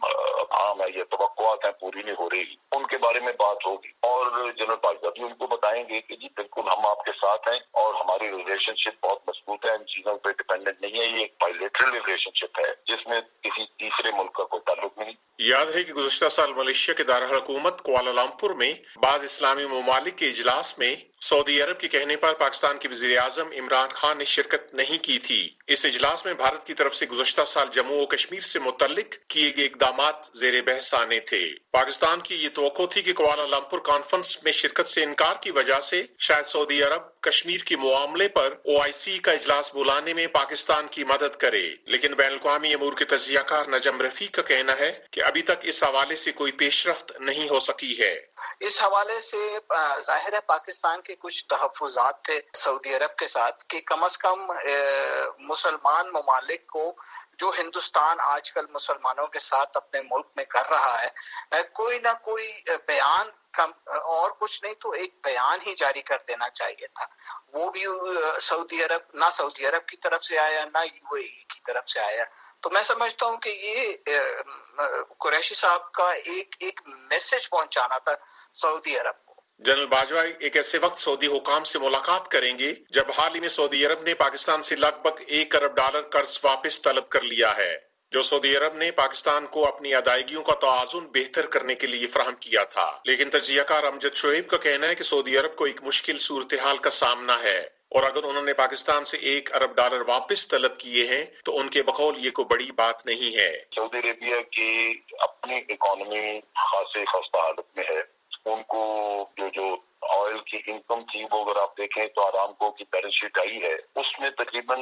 عام ہے یا توقعات ہیں پوری نہیں ہو رہی، ان کے بارے میں بات ہوگی. اور جنرل باجوہ بھی ان کو بتائیں گے کہ جی بالکل ہم آپ کے ساتھ ہیں اور ہماری ریلیشن شپ بہت مضبوط ہے، ان چیزوں پہ ڈیپینڈنٹ نہیں ہے، یہ ایک بائیلیٹرل ریلیشن شپ ہے جس میں کسی تیسرے ملک کا کوئی تعلق نہیں. یاد ہے کہ گزشتہ سال ملیشیا کے دارالحکومت کوالالمپور میں بعض اسلامی ممالک کے اجلاس میں سعودی عرب کے کہنے پر پاکستان کے وزیر اعظم عمران خان نے شرکت نہیں کی تھی. اس اجلاس میں بھارت کی طرف سے گزشتہ سال جموں و کشمیر سے متعلق کیے گئے اقدامات زیر بحث آنے تھے. پاکستان کی یہ توقع تھی کہ کوالالمپور کانفرنس میں شرکت سے انکار کی وجہ سے شاید سعودی عرب کشمیر کے معاملے پر OIC کا اجلاس بلانے میں پاکستان کی مدد کرے، لیکن بین الاقوامی امور کے تجزیہ کار نجم رفیع کا کہنا ہے کہ ابھی تک اس حوالے سے کوئی پیش رفت نہیں ہو سکی ہے. اس حوالے سے ظاہر ہے پاکستان کے کچھ تحفظات تھے سعودی عرب کے ساتھ کہ کم از کم مسلمان ممالک کو جو ہندوستان آج کل مسلمانوں کے ساتھ اپنے ملک میں کر رہا ہے کوئی نہ کوئی بیان اور کچھ نہیں تو ایک بیان ہی جاری کر دینا چاہیے تھا. وہ بھی سعودی عرب کی طرف سے آیا نہ UAE کی طرف سے آیا. تو میں سمجھتا ہوں کہ یہ قریشی صاحب کا ایک میسج پہنچانا تھا سعودی عرب کو. جنرل باجوہ ایک ایسے وقت سعودی حکام سے ملاقات کریں گے جب حال ہی میں سعودی عرب نے پاکستان سے لگ بھگ $1 ارب قرض واپس طلب کر لیا ہے، जो सऊदी अरब ने पाकिस्तान को अपनी अदायगियों का तवाज़ुन बेहतर करने के लिए फराहम किया था। लेकिन तजियाकार अमजद शोएब का कहना है कि सऊदी अरब को एक मुश्किल सूरत हाल का सामना है और अगर उन्होंने पाकिस्तान से $1 अरब वापस तलब किए हैं तो उनके बकौल ये कोई बड़ी बात नहीं है। सऊदी अरेबिया की अपनी इकोनॉमी खासी खस्ता हालत में है। उनको जो ऑयल की इनकम थी वो अगर आप देखें तो आरामको की बैलेंस शीट आई है, उसमें तकरीबन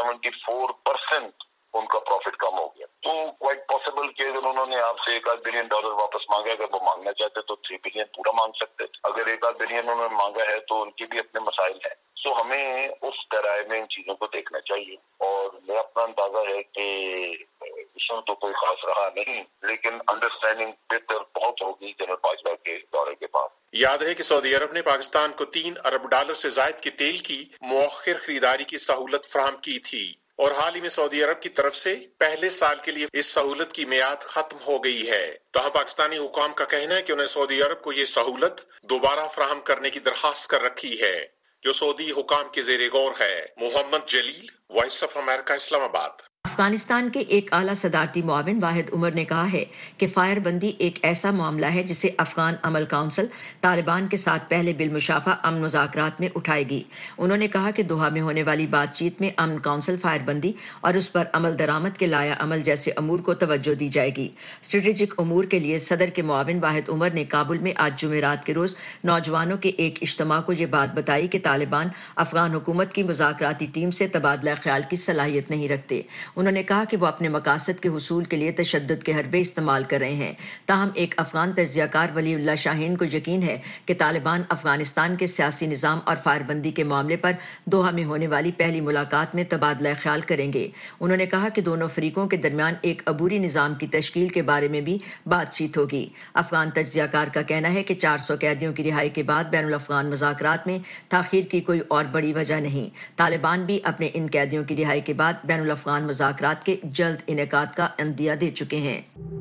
74% उनका प्रॉफिट कम हो गया। तो क्वाइट पॉसिबल कि अगर उन्होंने आपसे $1 बिलियन वापस मांगा, अगर वो मांगना चाहते तो $3 बिलियन पूरा मांग सकते। अगर $1 बिलियन उन्होंने मांगा है तो उनकी भी अपने मसाइल हैं। सो हमें उस तरह में इन चीजों को देखना चाहिए और मेरा अपना अंदाजा है कि इसमें तो कोई खास रहा नहीं, लेकिन अंडरस्टैंडिंग बेहतर बहुत होगी जनरल बाजवा के दौरे के बाद। याद है कि सऊदी अरब ने पाकिस्तान को $3 अरब से जायद के तेल की मुअख्खर खरीदारी की सहूलत फराहम की थी और हाल ही में सऊदी अरब की तरफ से पहले साल के लिए इस सहूलत की मियाद खत्म हो गई है। तो पाकिस्तानी हुकाम का कहना है कि उन्हें सऊदी अरब को ये सहूलत दोबारा फराहम करने की दरखास्त कर रखी है, जो सऊदी हुकाम के ज़ेरे गौर है। Mohammad Jalil, voice of America, Islamabad. Afghanistan के एक आला सदारती मुआविन वाहिद उमर ने कहा है कि फायर बंदी एक ऐसा मामला है जिसे अफगान अमल काउंसिल तालिबान के साथ पहले बिलमुशाफा अमन मुज़ाकरात में उठाएगी। उन्होंने कहा कि दोहा में होने वाली बातचीत में अमन काउंसिल फायर बंदी और उस पर अमल दरामद के लाया अमल जैसे अमूर को तवज्जो दी जाएगी। स्ट्रेटेजिक अमूर के लिए सदर के मुआविन वाहिद उमर ने काबुल में आज जुमेरात के रोज नौजवानों के एक इज्तिमा को ये बात बताई कि तालिबान अफगान हुकूमत की मुज़ाकराती टीम से तबादला ख्याल की सलाहियत नहीं रखते। उन्होंने कहा कि वो अपने मकासद के हुसूल के लिए तशद्दुद के हरबे इस्तेमाल कर रहे हैं। ताहम एक अफगान तज्जियाकार वलीउल्लाह शाहीन को यकीन है कि तालिबान अफगानिस्तान के सियासी निज़ाम और फायरबंदी के मामले पर दोहा में होने वाली पहली मुलाकात में तबादला ख्याल करेंगे। उन्होंने कहा कि दोनों फरीकों के दरमियान एक अबूरी निज़ाम की तश्कील के बारे में भी बातचीत होगी। अफगान तज्जियाकार का कहना है कि 400 कैदियों की रिहाई के बाद बैनुल अफगान मुज़ाकरात में ताखीर की कोई और बड़ी वजह नहीं। तालिबान भी अपने इन कैदियों की रिहाई के बाद बैनुल अफगान मुज़ाकरात के जल्द इनेकाद का अंदिया दे चुके हैं।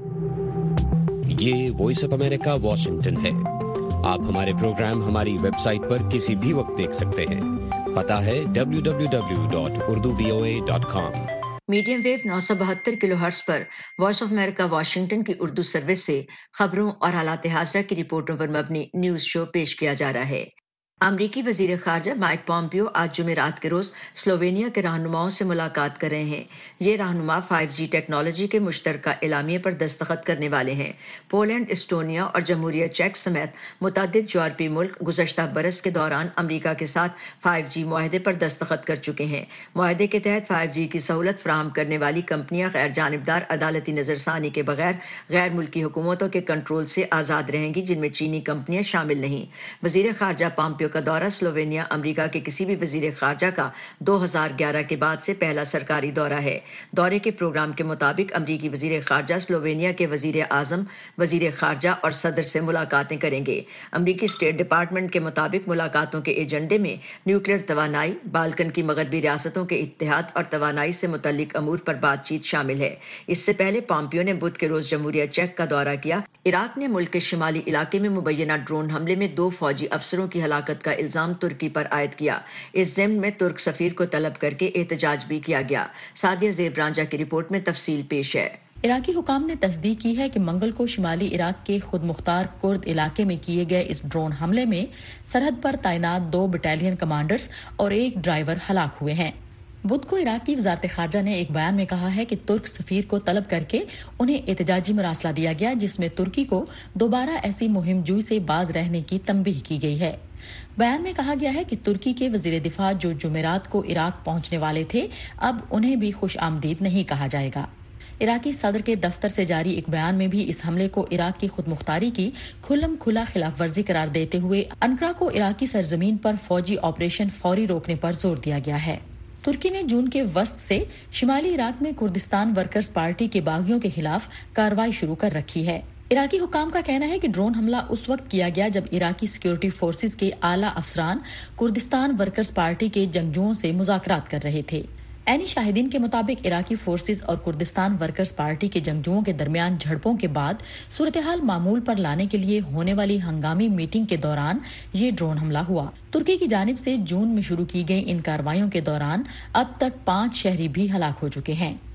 ये वॉइस ऑफ अमेरिका वाशिंगटन है। आप हमारे प्रोग्राम हमारी वेबसाइट पर किसी भी वक्त देख सकते हैं। पता है www.urduvoa.com। मीडियम वेव 972 किलोहर्ट्ज पर वॉइस ऑफ अमेरिका वाशिंगटन की उर्दू सर्विस से खबरों और हालात हाज़िरा की रिपोर्टों पर मबनी न्यूज शो पेश किया जा रहा है। अमरीकी वजीर खारजा माइक पॉम्पियो आज जुमेरात के रोज स्लोवेनिया के रहनुमाओं से मुलाकात कर रहे हैं। ये रहनुमा 5G टेक्नोलॉजी के मुश्तरका एलामिये पर दस्तखत करने वाले हैं। पोलैंड, एस्टोनिया और जमहूरिया चेक समेत मुतअद्दिद यूरोपीय मुल्क गुज़श्ता बरस के दौरान अमरीका के साथ 5G मुआहदे पर दस्तखत कर चुके हैं। मुआहदे के तहत 5G की सहूलत फराहम करने वाली कंपनियां गैर जानिबदार अदालती नजरसानी के बगैर गैर मुल्की हुकूमतों के कंट्रोल से आज़ाद रहेंगी, जिनमें चीनी कंपनियां शामिल नहीं। वजीर खारजा पॉम्पियो का दौरा स्लोवेनिया अमेरिका के किसी भी वजीर खारजा का 2011 के बाद से पहला सरकारी दौरा है। दौरे के प्रोग्राम के मुताबिक अमरीकी वजीर खारजा स्लोवेनिया के वजीर आजम, वजीर खारजा और सदर से मुलाकातें करेंगे। अमरीकी स्टेट डिपार्टमेंट के मुताबिक मुलाकातों के एजेंडे में न्यूक्लियर तवानाई, बाल्कन की मगरबी रियासतों के इत्तेहाद और तवानाई से मुतल्लिक अमूर पर बातचीत शामिल है। इससे पहले पॉम्पियो ने बुध के रोज जमहूरिया चेक का दौरा किया। इराक ने मुल्क के शिमाली इलाके में मुबैना ड्रोन हमले में 2 फौजी अफसरों की हलाकत का इल्जाम तुर्की पर आयद किया। इस ज़िम्न में तुर्क सफीर को तलब करके एहतजाज भी किया गया। सादिया ज़ेब रांझा की रिपोर्ट में तफसील पेश है। इराकी हुकाम ने तस्दीक की है कि मंगल को शिमाली इराक के खुद मुख्तार कुर्द इलाके में किए गए इस ड्रोन हमले में सरहद पर तैनात 2 बटालियन कमांडर्स और 1 ड्राइवर हलाक हुए हैं। बुध को इराक की वजारत खारजा ने एक बयान में कहा है कि तुर्क सफीर को तलब करके उन्हें एहतजाजी मरासला दिया गया, जिसमें तुर्की को दोबारा ऐसी मुहिम जुई से बाज रहने की तंबीह की गई है। बयान में कहा गया है कि तुर्की के वजीर दिफा जो जुमेरात को इराक पहुंचने वाले थे, अब उन्हें भी खुश आमदीद नहीं कहा जाएगा। इराकी सदर के दफ्तर से जारी एक बयान में भी इस हमले को इराक की खुद मुख्तारी की खुल्लम खुला खिलाफ वर्जी करार देते हुए अनकरा को इराकी सरजमीन पर फौजी ऑपरेशन फौरी रोकने पर जोर दिया गया है। तुर्की ने जून के वस्त से शिमाली इराक में कुर्दिस्तान वर्कर्स पार्टी के बागियों के खिलाफ कार्रवाई शुरू कर रखी है। इराकी हुकाम का कहना है कि ड्रोन हमला उस वक्त किया गया जब इराकी सिक्योरिटी फोर्सेस के आला अफसरान कुर्दिस्तान वर्कर्स पार्टी के जंगजुओं से मुज़ाकरात कर रहे थे। ऐनी शाहिदीन के मुताबिक इराकी फोर्सेस और कुर्दिस्तान वर्कर्स पार्टी के जंगजुओं के दरमियान झड़पों के बाद सूरत-ए-हाल मामूल पर लाने के लिए होने वाली हंगामी मीटिंग के दौरान ये ड्रोन हमला हुआ। तुर्की की जानिब से जून में शुरू की गई इन कार्रवाइयों के दौरान अब तक 5 शहरी भी हलाक हो चुके हैं।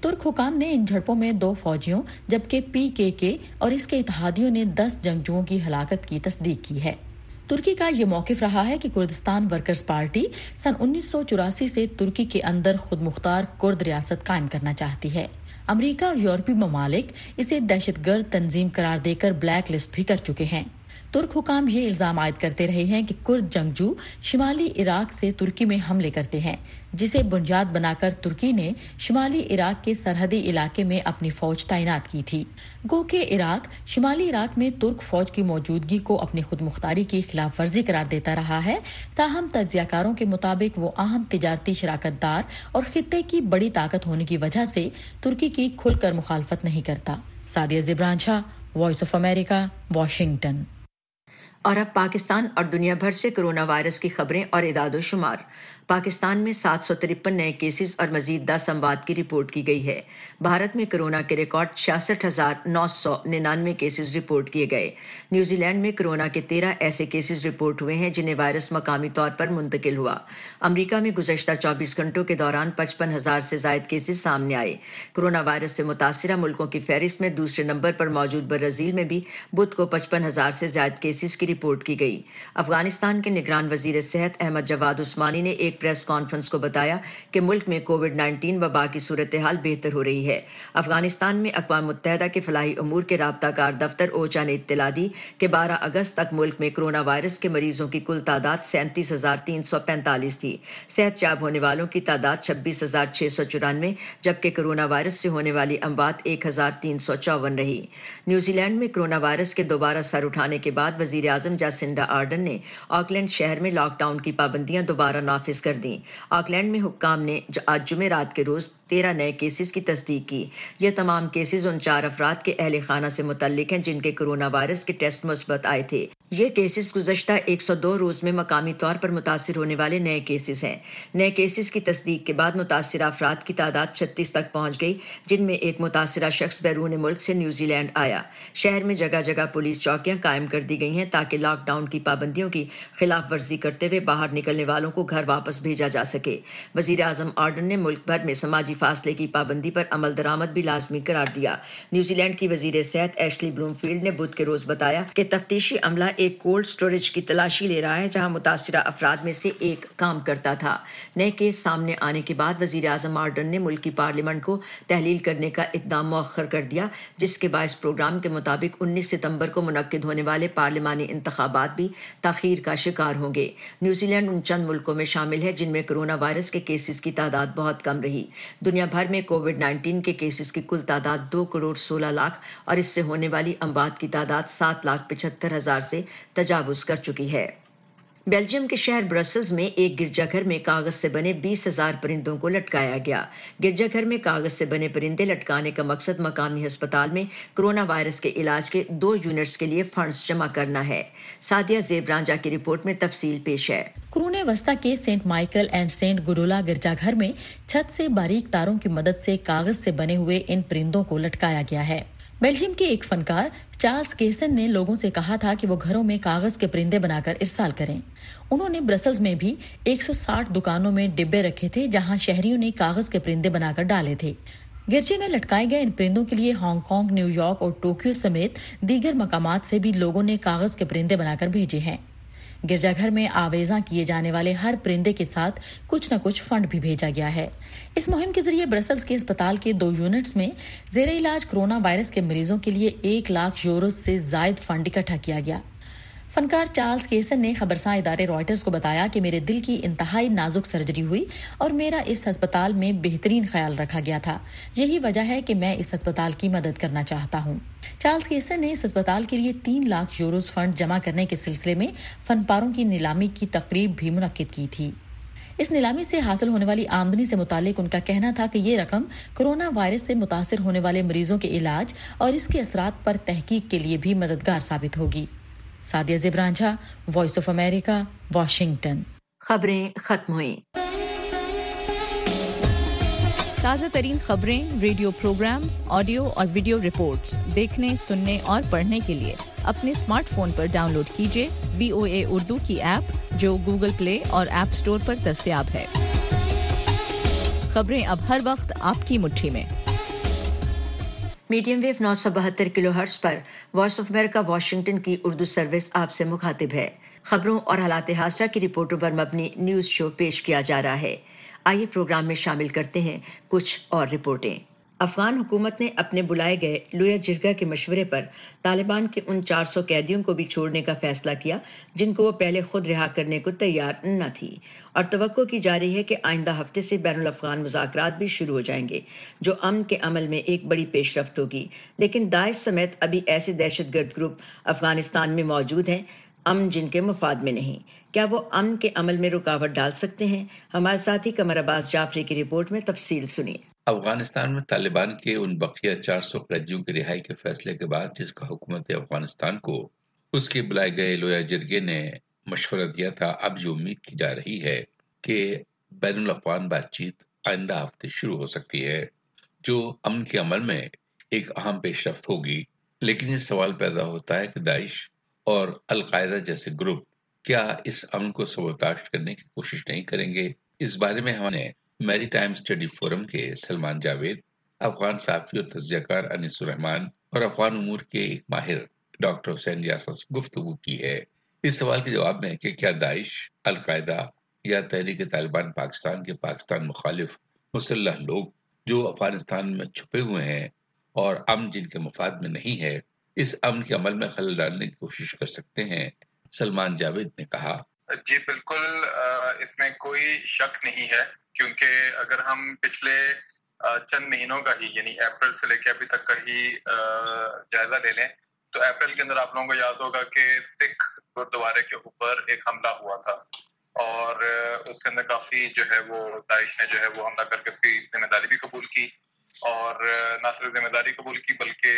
तुर्क हुकाम ने इन झड़पों में 2 फौजियों जबकि PKK और इसके इत्तेहादियों ने 10 जंगजुओं की हलाकत की तस्दीक की है। तुर्की का ये मौकिफ रहा है कि कुर्दिस्तान वर्कर्स पार्टी सन 1984 से तुर्की के अंदर खुद मुख्तार कुर्द रियासत कायम करना चाहती है। अमेरिका और यूरोपीय ममालिक इसे दहशतगर्द तंजीम करार देकर ब्लैक लिस्ट भी कर चुके हैं। तुर्क हुकाम ये इल्जाम आयद करते रहे हैं कि कुर्द जंगजू शिमाली इराक से तुर्की में हमले करते हैं, जिसे बुनियाद बनाकर तुर्की ने शिमाली इराक के सरहदी इलाके में अपनी फौज तैनात की थी। गो के इराक शिमाली इराक में तुर्क फौज की मौजूदगी को अपनी खुद मुख्तारी की खिलाफ वर्जी करार देता रहा है। ताहम तज्जियाकारों के मुताबिक वो अहम तिजारती शराकतदार और खित्ते की बड़ी ताकत होने की वजह से तुर्की की खुलकर मुखालफत नहीं करता। Sadia Zibran Shah, voice of America, Washington. और अब पाकिस्तान और दुनिया भर से कोरोना वायरस की खबरें और इदादो शुमार। पाकिस्तान में 753 नए केसेस और मजीद 10 अमवात की रिपोर्ट की गई है। भारत में कोरोना के रिकॉर्ड 66,999 केसेस रिपोर्ट किए गए। न्यूजीलैंड में कोरोना के 13 ऐसे केसेस रिपोर्ट हुए हैं जिन्हें वायरस मकामी तौर पर मुंतकिल हुआ। अमेरिका में गुज़श्ता 24 घंटों के दौरान 55,000 से ज़ायद केसेस सामने आए। कोरोना वायरस से मुतासिरा मुल्कों की फहरिस्त में दूसरे नंबर पर मौजूद ब्राज़ील में भी बुध को 55,000 से ज़ायद केसेस की रिपोर्ट की गई। अफगानिस्तान के निगरान वज़ीर सेहत अहमद जवाद उस्मानी ने एक प्रेस कॉन्फ्रेंस को बताया कि मुल्क में कोविड-19 वबा की सूरत हाल बेहतर हो रही है। अफगानिस्तान में अक़वाम मुत्तहिदा के फलाही उमूर के राब्ताकार दफ्तर ओचा ने इत्तला दी कि 12 अगस्त तक मुल्क में कोरोना वायरस के मरीजों की कुल तादाद 37,345 थी। सेहतयाब होने वालों की तादाद 26,694, जबकि कोरोना वायरस से होने वाली अमवात 1,354 रही। न्यूजीलैंड में कोरोना वायरस के दोबारा सर उठाने के बाद वज़ीर आज़म जसिंडा आर्डन ने ऑकलैंड शहर में लॉकडाउन की पाबंदियां दोबारा नाफिज कर दी। ऑकलैंड में हुक्काम ने आज जुमेरात के रोज 13 नए केसेस की तस्दीक की। ये तमाम केसेस उन 4 अफराद के अहले खाना से मुतल्लिक हैं जिनके कोरोना वायरस के टेस्ट मुस्बत आए थे। ये केसेस गुज़श्ता 102 रोज में मकामी तौर पर मुतासिर होने वाले नए केसेस हैं। नए केसेस की तस्दीक के बाद मुतासिरा अफराद की तादाद 36 तक पहुंच गई, जिनमें एक मुतासिरा शख्स बैरून मुल्क से न्यूजीलैंड आया। शहर में जगह जगह पुलिस चौकियां कायम कर दी गई हैं ताकि लॉकडाउन की पाबंदियों की खिलाफ वर्जी करते हुए बाहर निकलने वालों को घर वापस भेजा जा सके। वज़ीर आज़म आर्डन ने मुल्क भर में समाजी फासले की पाबंदी पर अमल दरामद भी लाजमी करार दिया। न्यूजीलैंड की वज़ीर सेहत एशली ब्लूमफील्ड ने बुध के रोज बताया कि तफ्तीशी अमला एक कोल्ड स्टोरेज की तलाशी ले रहा है जहां मुतासिरा अफराद में से एक काम करता था। नए केस सामने आने के बाद वज़ीर आज़म आर्डन ने मुल्क की पार्लियामेंट को तहलील करने का इक़दाम मौखर कर दिया, जिसके बायस प्रोग्राम के मुताबिक 19 सितंबर को मुनक्किद होने वाले पार्लिमानी इंतखाबात भी ताखीर का शिकार होंगे। न्यूजीलैंड उन चंद मुल्कों में शामिल है जिनमें कोरोना वायरस के केसेस की तादाद बहुत कम रही। दुनिया भर में कोविड-19 के केसेस की कुल तादाद 2 करोड़ 16 लाख और इससे होने वाली अमवात की तादाद 7,75,000 से तजावुज कर चुकी है। बेल्जियम के शहर ब्रसल्स में एक गिरजाघर में कागज से बने 20,000 परिंदों को लटकाया गया। गिरजाघर में कागज से बने परिंदे लटकाने का मकसद मकामी अस्पताल में कोरोना वायरस के इलाज के 2 यूनिट्स के लिए फंड्स जमा करना है। सादिया ज़ेब्रांजा की रिपोर्ट में तफसील पेश है। कुरूने वस्ता के Saint Michael and Saint Gudula गिरजाघर में छत से बारीक तारों की मदद से कागज से बने हुए इन परिंदों को लटकाया गया है। बेल्जियम के एक फनकार चार्ल्स केसन ने लोगों से कहा था कि वो घरों में कागज के परिंदे बनाकर इरसाल करें। उन्होंने ब्रसल्स में भी 160 दुकानों में डिब्बे रखे थे जहां शहरियों ने कागज के परिंदे बनाकर डाले थे। गिरजे में लटकाए गए इन परिंदों के लिए हांगकांग, न्यूयॉर्क और टोक्यो समेत दीगर मकामात से भी लोगों ने कागज के परिंदे बनाकर भेजे हैं। गिरजाघर में आवेजा किए जाने वाले हर परिंदे के साथ कुछ न कुछ फंड भी भेजा गया है। इस मुहिम के जरिए ब्रसल्स के अस्पताल के 2 यूनिट्स में जेर इलाज कोरोना वायरस के मरीजों के लिए 1 लाख यूरो से जायद फंड इकट्ठा किया गया। फनकार चार्ल्स केसन ने खबरसां इदारे रॉयटर्स को बताया कि मेरे दिल की इंतहाई नाजुक सर्जरी हुई और मेरा इस अस्पताल में बेहतरीन ख्याल रखा गया था। यही वजह है कि मैं इस अस्पताल की मदद करना चाहता हूँ। चार्ल्स केसन ने इस अस्पताल के लिए 3 लाख यूरो फंड जमा करने के सिलसिले में फनपारों की नीलामी की तकरीब भी मुनक्किद की थी। इस नीलामी से हासिल होने वाली आमदनी से मुतालिक उनका कहना था कि ये रकम कोरोना वायरस से मुतासिर होने वाले मरीजों के इलाज और इसके असरात पर तहकीक के लिए भी मददगार साबित होगी। Sadia Zibran, voice of America, Washington. खबरें खत्म हुई। ताज़ा तरीन खबरें, रेडियो प्रोग्राम्स, ऑडियो और वीडियो रिपोर्ट्स देखने, सुनने और पढ़ने के लिए अपने स्मार्टफोन पर डाउनलोड कीजिए VOA उर्दू की ऐप, जो गूगल प्ले और ऐप स्टोर पर दस्तयाब है। खबरें अब हर वक्त आपकी मुट्ठी में। मीडियम वेव 972 किलोहर्ट्ज पर वॉइस ऑफ अमेरिका वाशिंगटन की उर्दू सर्विस आपसे मुखातिब है। खबरों और हालात हादसा की रिपोर्टों पर मबनी न्यूज शो पेश किया जा रहा है। आइए प्रोग्राम में शामिल करते हैं कुछ और रिपोर्टें। अफगान हुकूमत ने अपने बुलाए गए लोया जिरगा के मशवरे पर तालिबान के उन 400 कैदियों को भी छोड़ने का फैसला किया जिनको वो पहले खुद रिहा करने को तैयार न थी, और तवक्को की जा रही है कि आइंदा हफ्ते से बैनुल अफ़गान मुज़ाकरात भी शुरू हो जाएंगे जो अमन के अमल में एक बड़ी पेशरफ्त होगी। लेकिन दाइश समेत अभी ऐसे दहशतगर्द ग्रुप अफगानिस्तान में मौजूद हैं अमन जिनके मफाद में नहीं। क्या वो अमन के अमल में रुकावट डाल सकते हैं? हमारे साथी कमर अब्बास जाफरी की रिपोर्ट में तफसील सुनिए। अफगानिस्तान में तालिबान के उन बकिया 400 कैदियों की रिहाई के फैसले के बाद जिसका हुकूमत अफगानिस्तान को उसके बुलाए गए लोया जिरगे ने मशवरा दिया था, अब ये उम्मीद की जा रही है कि बैनुल अफ़गान बातचीत आइंदा हफ्ते शुरू हो सकती है जो अमन के अमल में एक अहम पेशरफ्त होगी। लेकिन ये सवाल पैदा होता है कि दाइश और अलकायदा जैसे ग्रुप क्या इस अमन को सबोताश करने की कोशिश नहीं करेंगे? इस बारे में हमने मैरीटाइम स्टडी फोरम के सलमान जावेद, अफगान साफी और तज्जियाकार अनीसुर रहमान और अफगान उमूर के एक माहिर डॉक्टर हुसैन यासा से गुफ्तगू की है। इस सवाल के जवाब में कि क्या दाइश, अलकायदा या तहरीक तालिबान पाकिस्तान के पाकिस्तान मुखालिफ मुसल्लह लोग जो अफगानिस्तान में छुपे हुए हैं और अमन जिनके मफाद में नहीं है, इस अमन के अमल में खलल डालने की कोशिश कर सकते हैं? सलमान जावेद ने कहा, जी बिल्कुल, इसमें कोई शक नहीं है, क्योंकि अगर हम पिछले चंद महीनों का ही यानी अप्रैल से लेकर अभी तक का ही जायजा ले लें तो अप्रैल के अंदर आप लोगों को याद होगा कि सिख गुरुद्वारे के ऊपर एक हमला हुआ था और उसके अंदर काफी जो है वो दाइश ने जो है वो हमला करके उसकी जिम्मेदारी भी कबूल की और न सिर्फ जिम्मेदारी कबूल की बल्कि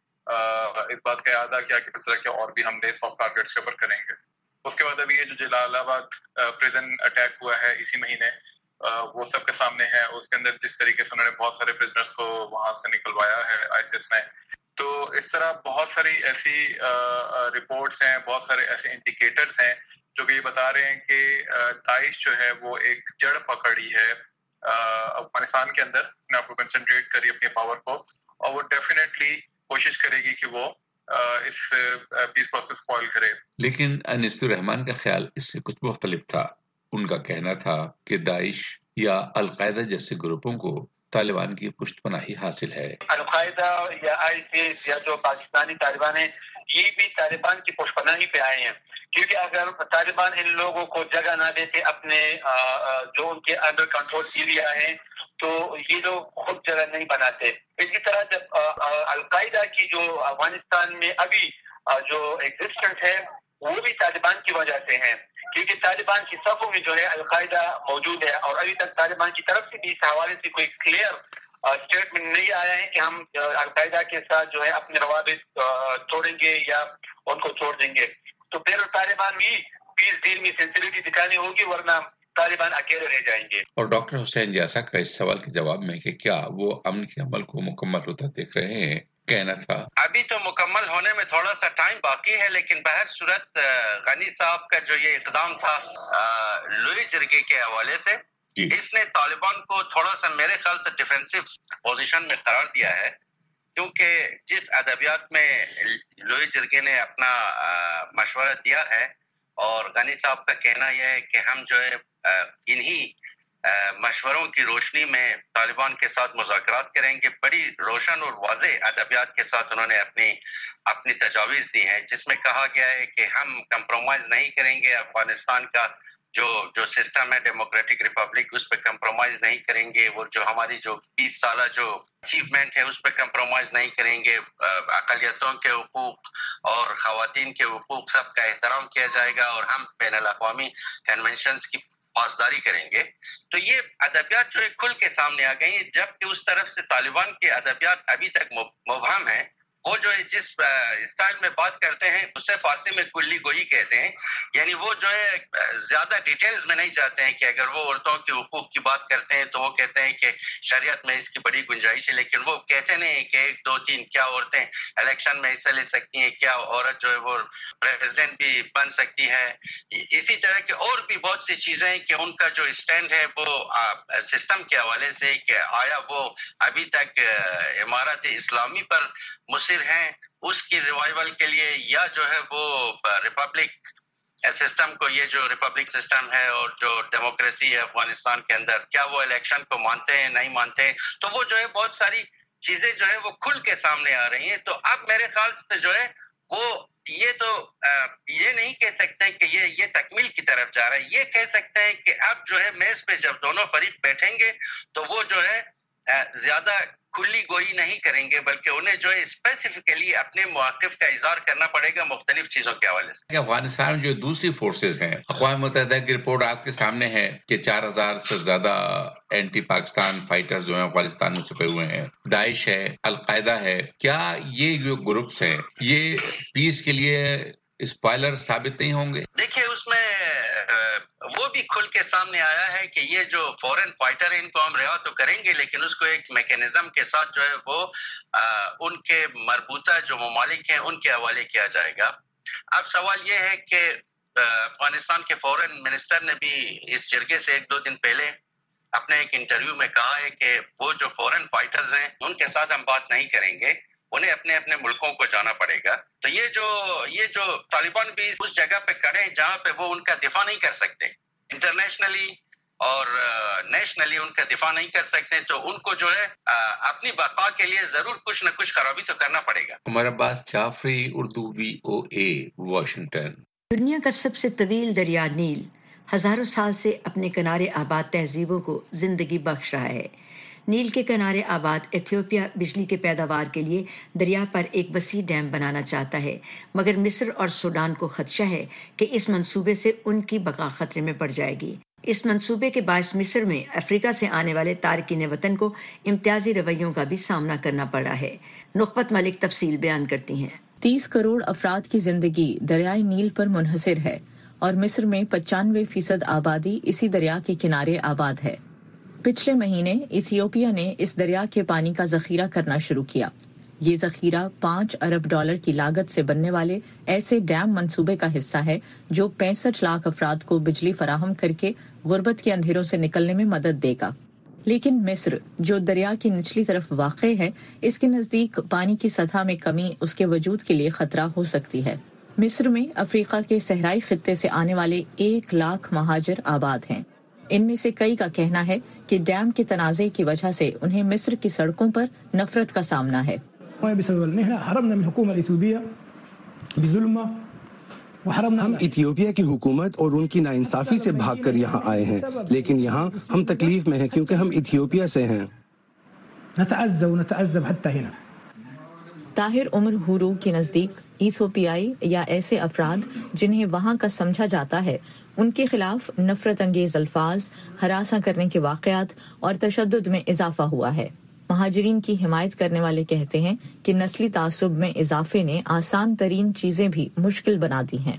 इस बात का याद आ किया कि इस तरह के और भी हमले सॉफ्ट टारगेट्स के ऊपर करेंगे। उसके बाद अभी ये जो जलालाबाद प्रिजन अटैक हुआ है इसी महीने, वो सबके सामने है। उसके अंदर जिस तरीके से उन्होंने बहुत सारे प्रिजनर्स को वहां से निकलवाया है आईसिस ने, तो इस तरह बहुत सारी ऐसी रिपोर्ट्स हैं, बहुत सारे ऐसे इंडिकेटर्स हैं जो कि ये बता रहे हैं कि दाइश जो है वो एक जड़ पकड़ी है अफगानिस्तान के अंदर, अपने आप को कंसंट्रेट करी अपनी पावर को, और वो डेफिनेटली कोशिश करेगी कि वो इस पीस प्रोसेस फॉल करे। लेकिन अनीसुर रहमान का ख्याल इससे कुछ मुख्तलिफ था। उनका कहना था कि दाइश या अलकायदा जैसे ग्रुपों को तालिबान की पुष्टपनाही हासिल है। अलकायदा या आईएस या जो पाकिस्तानी तालिबान है ये भी तालिबान की पुष्टपनाही पे आए हैं, क्योंकि अगर तालिबान इन लोगों को जगह ना देते अपने जो उनके अंडर कंट्रोल एरिया है तो ये लोग खुद जगह नहीं बनाते। इसी तरह जब अलकायदा की जो अफगानिस्तान में अभी जो एग्जिस्टेंस है वो भी तालिबान की वजह से है, क्योंकि तालिबान की सफों में जो है अलकायदा मौजूद है और अभी तक तालिबान की तरफ से भी इस हवाले से कोई क्लियर स्टेटमेंट नहीं आया है कि हम अलकायदा के साथ जो है अपने रवाबित तोड़ेंगे या उनको छोड़ देंगे। तो फिर तालिबान भी पीस डील में सिंसियरिटी दिखानी होगी, वरना तालिबान अकेले रह जाएंगे। और डॉक्टर हुसैन यासा का इस सवाल के जवाब में कि क्या वो अमन के अमल को मुकम्मल होता देख रहे हैं, कहना था, अभी तो मुकम्मल होने में थोड़ा सा टाइम बाकी है, लेकिन बहर सूरत गनी साहब का जो ये इक़दाम था लोई जिरगे के हवाले से, इसने तालिबान को थोड़ा सा मेरे ख्याल से डिफेंसिव पोजीशन में करार दिया है, क्योंकि जिस अदबियात में लोई जिरगे ने अपना मशवरा दिया है और गनी साहब का कहना यह है कि हम जो है इन्हीं मशवरों की रोशनी में तालिबान के साथ मुज़ाकरात करेंगे। बड़ी रोशन और वाज़ेह अदबियात के साथ उन्होंने अपनी तजावीज़ दी हैं, जिसमें कहा गया है कि हम कंप्रोमाइज़ नहीं करेंगे, अफगानिस्तान का जो सिस्टम है डेमोक्रेटिक रिपब्लिक उस पर कंप्रोमाइज़ नहीं करेंगे, वो जो हमारी जो 20 साल जो अचीवमेंट है उस पर कंप्रोमाइज़ नहीं करेंगे, अक़लियतों के हुकूक और ख़वातीन के हुकूक सब का एहतराम किया जाएगा और हम बैनुल अक़वामी कन्वेंशंस की पासदारी करेंगे। तो ये अदबियात जो है खुल के सामने आ गई हैं, जबकि उस तरफ से तालिबान के अदबियात अभी तक मुबहम है وہ جو ہے جس اسٹائل میں بات کرتے ہیں اسے فارسی میں کلی گوئی کہتے ہیں، یعنی وہ جو ہے زیادہ ڈیٹیلز میں نہیں جاتے ہیں کہ اگر وہ عورتوں کے حقوق کی بات کرتے ہیں تو وہ کہتے ہیں کہ شریعت میں اس کی بڑی گنجائش ہے، لیکن وہ کہتے نہیں کہ 1 2 3 کیا عورتیں الیکشن میں حصہ لے سکتی ہیں، کیا عورت جو ہے وہ پریزیڈنٹ بھی بن سکتی ہے، اسی طرح کے اور بھی بہت سی چیزیں ہیں کہ ان کا جو اسٹینڈ ہے وہ سسٹم کے حوالے سے کہ آیا وہ ابھی تک امارت اسلامی پر مصر ہیں اس کی ریوائول کے لیے، یا جو ہے وہ ریپبلک سسٹم کو، یہ جو ریپبلک سسٹم ہے اور جو ڈیموکریسی ہے افغانستان کے اندر، کیا وہ الیکشن کو مانتے ہیں نہیں مانتے ہیں، تو وہ جو ہے بہت ساری چیزیں جو ہے وہ کھل کے سامنے آ رہی ہیں. تو اب میرے خیال سے جو ہے وہ یہ تو یہ نہیں کہہ سکتے کہ یہ تکمیل کی طرف جا رہا ہے، یہ کہہ سکتے ہیں کہ اب جو ہے میز پہ جب دونوں فریق بیٹھیں گے تو وہ جو ہے زیادہ کھلی گوئی نہیں کریں گے، بلکہ انہیں جو ہے اسپیسیفکلی اپنے مواقف کا اظہار کرنا پڑے گا مختلف چیزوں کے حوالے سے. افغانستان میں جو دوسری فورسز ہیں، اقوام متحدہ کی رپورٹ آپ کے سامنے ہے کہ 4000 سے زیادہ اینٹی پاکستان فائٹرز جو ہیں افغانستان میں چھپے ہوئے ہیں. داعش ہے، القاعدہ ہے، کیا یہ جو گروپس ہیں یہ پیس کے لیے اسپائلر ثابت نہیں ہوں گے؟ دیکھیے اس میں وہ بھی کھل کے سامنے آیا ہے کہ یہ جو فورن فائٹر ہیں ان کو ہم رہا تو کریں گے، لیکن اس کو ایک میکینزم کے ساتھ جو ہے وہ ان کے مربوطہ جو ممالک ہیں ان کے حوالے کیا جائے گا. اب سوال یہ ہے کہ افغانستان کے فورن منسٹر نے بھی اس جرگے سے 1 2 دن پہلے اپنے ایک انٹرویو میں کہا ہے کہ وہ جو فورن فائٹرز ہیں ان کے ساتھ ہم بات نہیں کریں گے، انہیں اپنے اپنے ملکوں کو جانا پڑے گا. تو یہ جو طالبان بھی اس جگہ پہ کھڑے ہیں جہاں پہ وہ ان کا دفاع نہیں کر سکتے، انٹرنیشنلی اور نیشنلی ان کا دفاع نہیں کر سکتے، تو ان کو جو ہے اپنی بقا کے لیے ضرور کچھ نہ کچھ خرابی تو کرنا پڑے گا. Umar Abbas Jafri, Urdu VOA، Washington. دنیا کا سب سے طویل دریا نیل ہزاروں سال سے اپنے کنارے آباد تہذیبوں کو زندگی بخش رہا ہے. نیل کے کنارے آباد ایتھیوپیا بجلی کے پیداوار کے لیے دریا پر ایک وسیع ڈیم بنانا چاہتا ہے، مگر مصر اور سوڈان کو خدشہ ہے کہ اس منصوبے سے ان کی بقا خطرے میں پڑ جائے گی. اس منصوبے کے باعث مصر میں افریقہ سے آنے والے تارکین وطن کو امتیازی رویوں کا بھی سامنا کرنا پڑا ہے. نخبت ملک تفصیل بیان کرتی ہیں. 30 کروڑ افراد کی زندگی دریائے نیل پر منحصر ہے اور مصر میں 95% آبادی اسی دریا کے کنارے آباد ہے. پچھلے مہینے ایتھیوپیا نے اس دریا کے پانی کا ذخیرہ کرنا شروع کیا. یہ ذخیرہ $5 ارب کی لاگت سے بننے والے ایسے ڈیم منصوبے کا حصہ ہے جو 65 لاکھ افراد کو بجلی فراہم کر کے غربت کے اندھیروں سے نکلنے میں مدد دے گا. لیکن مصر جو دریا کی نچلی طرف واقع ہے، اس کے نزدیک پانی کی سطح میں کمی اس کے وجود کے لیے خطرہ ہو سکتی ہے. مصر میں افریقہ کے صحرائی خطے سے آنے والے 1 لاکھ مہاجر آباد ہیں. ان میں سے کئی کا کہنا ہے کہ ڈیم کے تنازع کی وجہ سے انہیں مصر کی سڑکوں پر نفرت کا سامنا ہے. ہم ایتھیوپیا کی حکومت اور ان کی ناانصافی سے بھاگ کر یہاں آئے ہیں، لیکن یہاں ہم تکلیف میں ہیں کیونکہ ہم ایتھیوپیا سے ہیں. طاہر عمر ہورو کے نزدیک ایتھوپیائی یا ایسے افراد جنہیں وہاں کا سمجھا جاتا ہے، ان کے خلاف نفرت انگیز الفاظ، ہراساں کرنے کے واقعات اور تشدد میں اضافہ ہوا ہے. مہاجرین کی حمایت کرنے والے کہتے ہیں کہ نسلی تعصب میں اضافے نے آسان ترین چیزیں بھی مشکل بنا دی ہیں.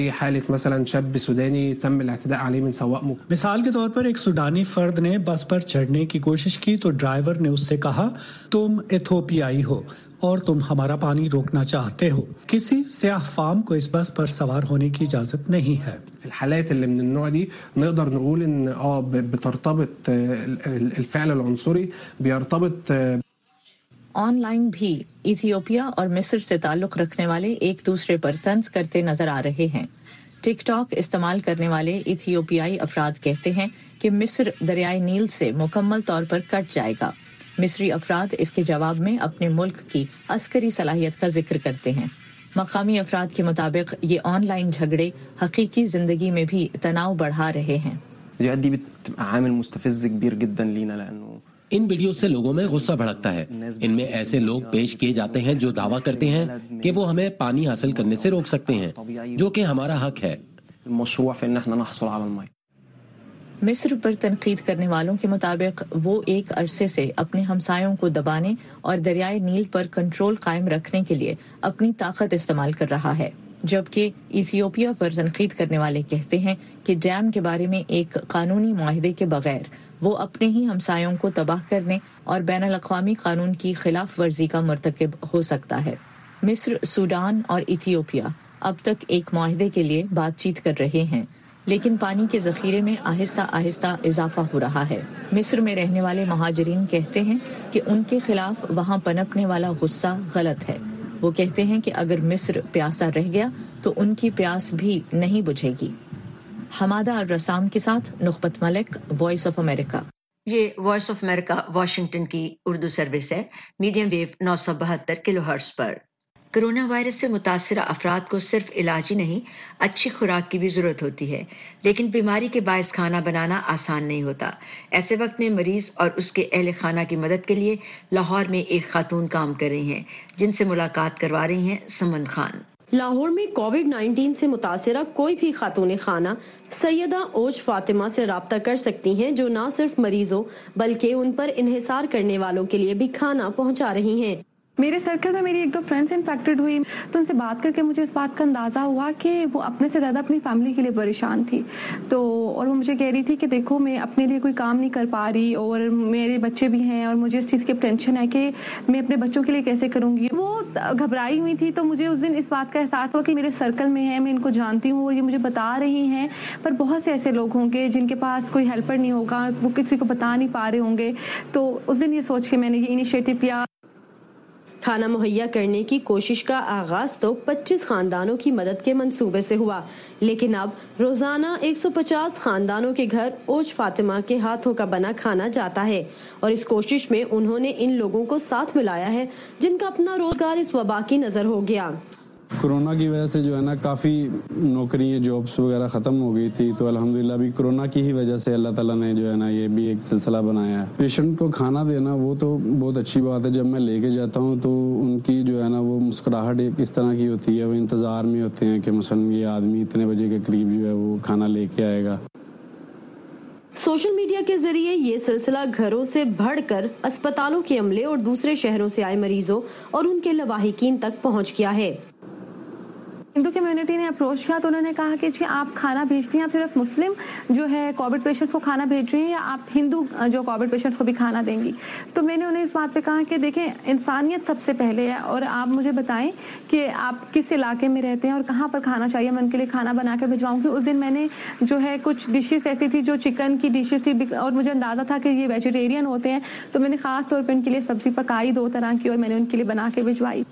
مثال کے طور پر ایک سوڈانی فرد نے بس پر چڑھنے کی کوشش کی تو ڈرائیور نے اس سے کہا تم ایتھوپیائی ہو اور تم ہمارا پانی روکنا چاہتے ہو. کسی سیاہ فام کو اس بس پر سوار ہونے کی اجازت نہیں ہے. الحالات اللي من النوع دي نقدر نقول ان بترتبط الفعل العنصري بيرتبط. آن لائن بھی ایتھیوپیا اور مصر سے تعلق رکھنے والے ایک دوسرے پر طنز کرتے نظر آ رہے ہیں. ٹک ٹاک استعمال کرنے والے ایتھیوپیائی افراد کہتے ہیں کہ مصر دریائے نیل سے مکمل طور پر کٹ جائے گا. مصری افراد اس کے جواب میں اپنے ملک کی عسکری صلاحیت کا ذکر کرتے ہیں. مقامی افراد کے مطابق یہ آن لائن جھگڑے حقیقی زندگی میں بھی تناؤ بڑھا رہے ہیں. ان ویڈیو سے لوگوں میں غصہ بھڑکتا ہے. ان میں ایسے لوگ پیش کیے جاتے ہیں جو دعویٰ کرتے ہیں کہ وہ ہمیں پانی حاصل کرنے سے روک سکتے ہیں، جو کہ ہمارا حق ہے. مصر پر تنقید کرنے والوں کے مطابق وہ ایک عرصے سے اپنے ہمسایوں کو دبانے اور دریائے نیل پر کنٹرول قائم رکھنے کے لیے اپنی طاقت استعمال کر رہا ہے، جبکہ ایتھیوپیا پر تنقید کرنے والے کہتے ہیں کہ ڈیم کے بارے میں ایک قانونی معاہدے کے بغیر وہ اپنے ہی ہمسایوں کو تباہ کرنے اور بین الاقوامی قانون کی خلاف ورزی کا مرتکب ہو سکتا ہے۔ مصر، سوڈان اور ایتھیوپیا اب تک ایک معاہدے کے لیے بات چیت کر رہے ہیں، لیکن پانی کے ذخیرے میں آہستہ آہستہ اضافہ ہو رہا ہے۔ مصر میں رہنے والے مہاجرین کہتے ہیں کہ ان کے خلاف وہاں پنپنے والا غصہ غلط ہے۔ وہ کہتے ہیں کہ اگر مصر پیاسا رہ گیا تو ان کی پیاس بھی نہیں بجھے گی۔ حمادہ الرسام کے ساتھ نخبت ملک، وائس آف امریکہ۔ یہ وائس آف امریکہ واشنگٹن کی اردو سروس ہے، میڈیم ویو 972 کلو ہرٹز پر۔ کرونا وائرس سے متاثرہ افراد کو صرف علاج ہی نہیں، اچھی خوراک کی بھی ضرورت ہوتی ہے، لیکن بیماری کے باعث کھانا بنانا آسان نہیں ہوتا۔ ایسے وقت میں مریض اور اس کے اہل خانہ کی مدد کے لیے لاہور میں ایک خاتون کام کر رہی ہیں، جن سے ملاقات کروا رہی ہیں سمن خان۔ لاہور میں کووڈ-19 سے متاثرہ کوئی بھی خاتون خانہ سیدہ اوج فاطمہ سے رابطہ کر سکتی ہیں، جو نہ صرف مریضوں بلکہ ان پر انحصار کرنے والوں کے لیے بھی کھانا پہنچا رہی ہیں۔ میرے سرکل میں میری ایک دو فرینڈس انفیکٹڈ ہوئی، تو ان سے بات کر کے مجھے اس بات کا اندازہ ہوا کہ وہ اپنے سے زیادہ اپنی فیملی کے لیے پریشان تھی، اور وہ مجھے کہہ رہی تھی کہ دیکھو میں اپنے لیے کوئی کام نہیں کر پا رہی اور میرے بچے بھی ہیں اور مجھے اس چیز کی ٹینشن ہے کہ میں اپنے بچوں کے لیے کیسے کروں گی۔ وہ گھبرائی ہوئی تھی، تو مجھے اس دن اس بات کا احساس ہوا کہ میرے سرکل میں ہے، میں ان کو جانتی ہوں اور یہ مجھے بتا رہی ہیں، پر بہت سے ایسے لوگ ہوں گے جن کے پاس کوئی ہیلپر نہیں ہوگا، وہ کسی کو بتا نہیں پا رہے ہوں گے۔ تو اس دن یہ سوچ کے میں نے یہ انیشیٹو لیا۔ کھانا مہیا کرنے کی کوشش کا آغاز تو 25 خاندانوں کی مدد کے منصوبے سے ہوا، لیکن اب روزانہ 150 خاندانوں کے گھر اوج فاطمہ کے ہاتھوں کا بنا کھانا جاتا ہے، اور اس کوشش میں انہوں نے ان لوگوں کو ساتھ ملایا ہے جن کا اپنا روزگار اس وبا کی نظر ہو گیا۔ کورونا کی وجہ سے جو ہے نا کافی نوکریاں، جابس وغیرہ ختم ہو گئی تھی، تو الحمدللہ بھی کورونا کی ہی وجہ سے اللہ تعالیٰ نے جو ہے نا یہ بھی ایک سلسلہ بنایا ہے۔ پیشنٹ کو کھانا دینا وہ تو بہت اچھی بات ہے، جب میں لے کے جاتا ہوں تو ان کی جو ہے نا وہ مسکراہٹ ایک اس طرح کی ہوتی ہے، وہ انتظار میں ہوتے ہیں کہ مثلاً یہ آدمی اتنے بجے کے قریب جو ہے وہ کھانا لے کے آئے گا۔ سوشل میڈیا کے ذریعے یہ سلسلہ گھروں سے بڑھ کر اسپتالوں کے عملے اور دوسرے شہروں سے آئے مریضوں اور ان کے لواحقین تک پہنچ گیا ہے۔ ہندو کمیونٹی نے اپروچ کیا تو انہوں نے کہا کہ جی آپ کھانا بھیجتی ہیں، آپ صرف مسلم جو ہے کووڈ پیشنٹس کو کھانا بھیج رہی ہیں یا آپ ہندو جو کووڈ پیشنٹس کو بھی کھانا دیں گی؟ تو میں نے انہیں اس بات پہ کہا کہ دیکھیں انسانیت سب سے پہلے ہے، اور آپ مجھے بتائیں کہ آپ کس علاقے میں رہتے ہیں اور کہاں پر کھانا چاہیے، میں ان کے لیے کھانا بنا کے بھجواؤں گی۔ اس دن میں نے جو ہے کچھ ڈشز ایسی تھی جو چکن کی ڈشز تھی، اور مجھے اندازہ تھا کہ یہ ویجیٹیرین ہوتے ہیں، تو میں نے خاص طور پہ ان کے لیے سبزی پکائی 2 طرح کی اور میں نے ان کے لیے بنا کے بھجوائی۔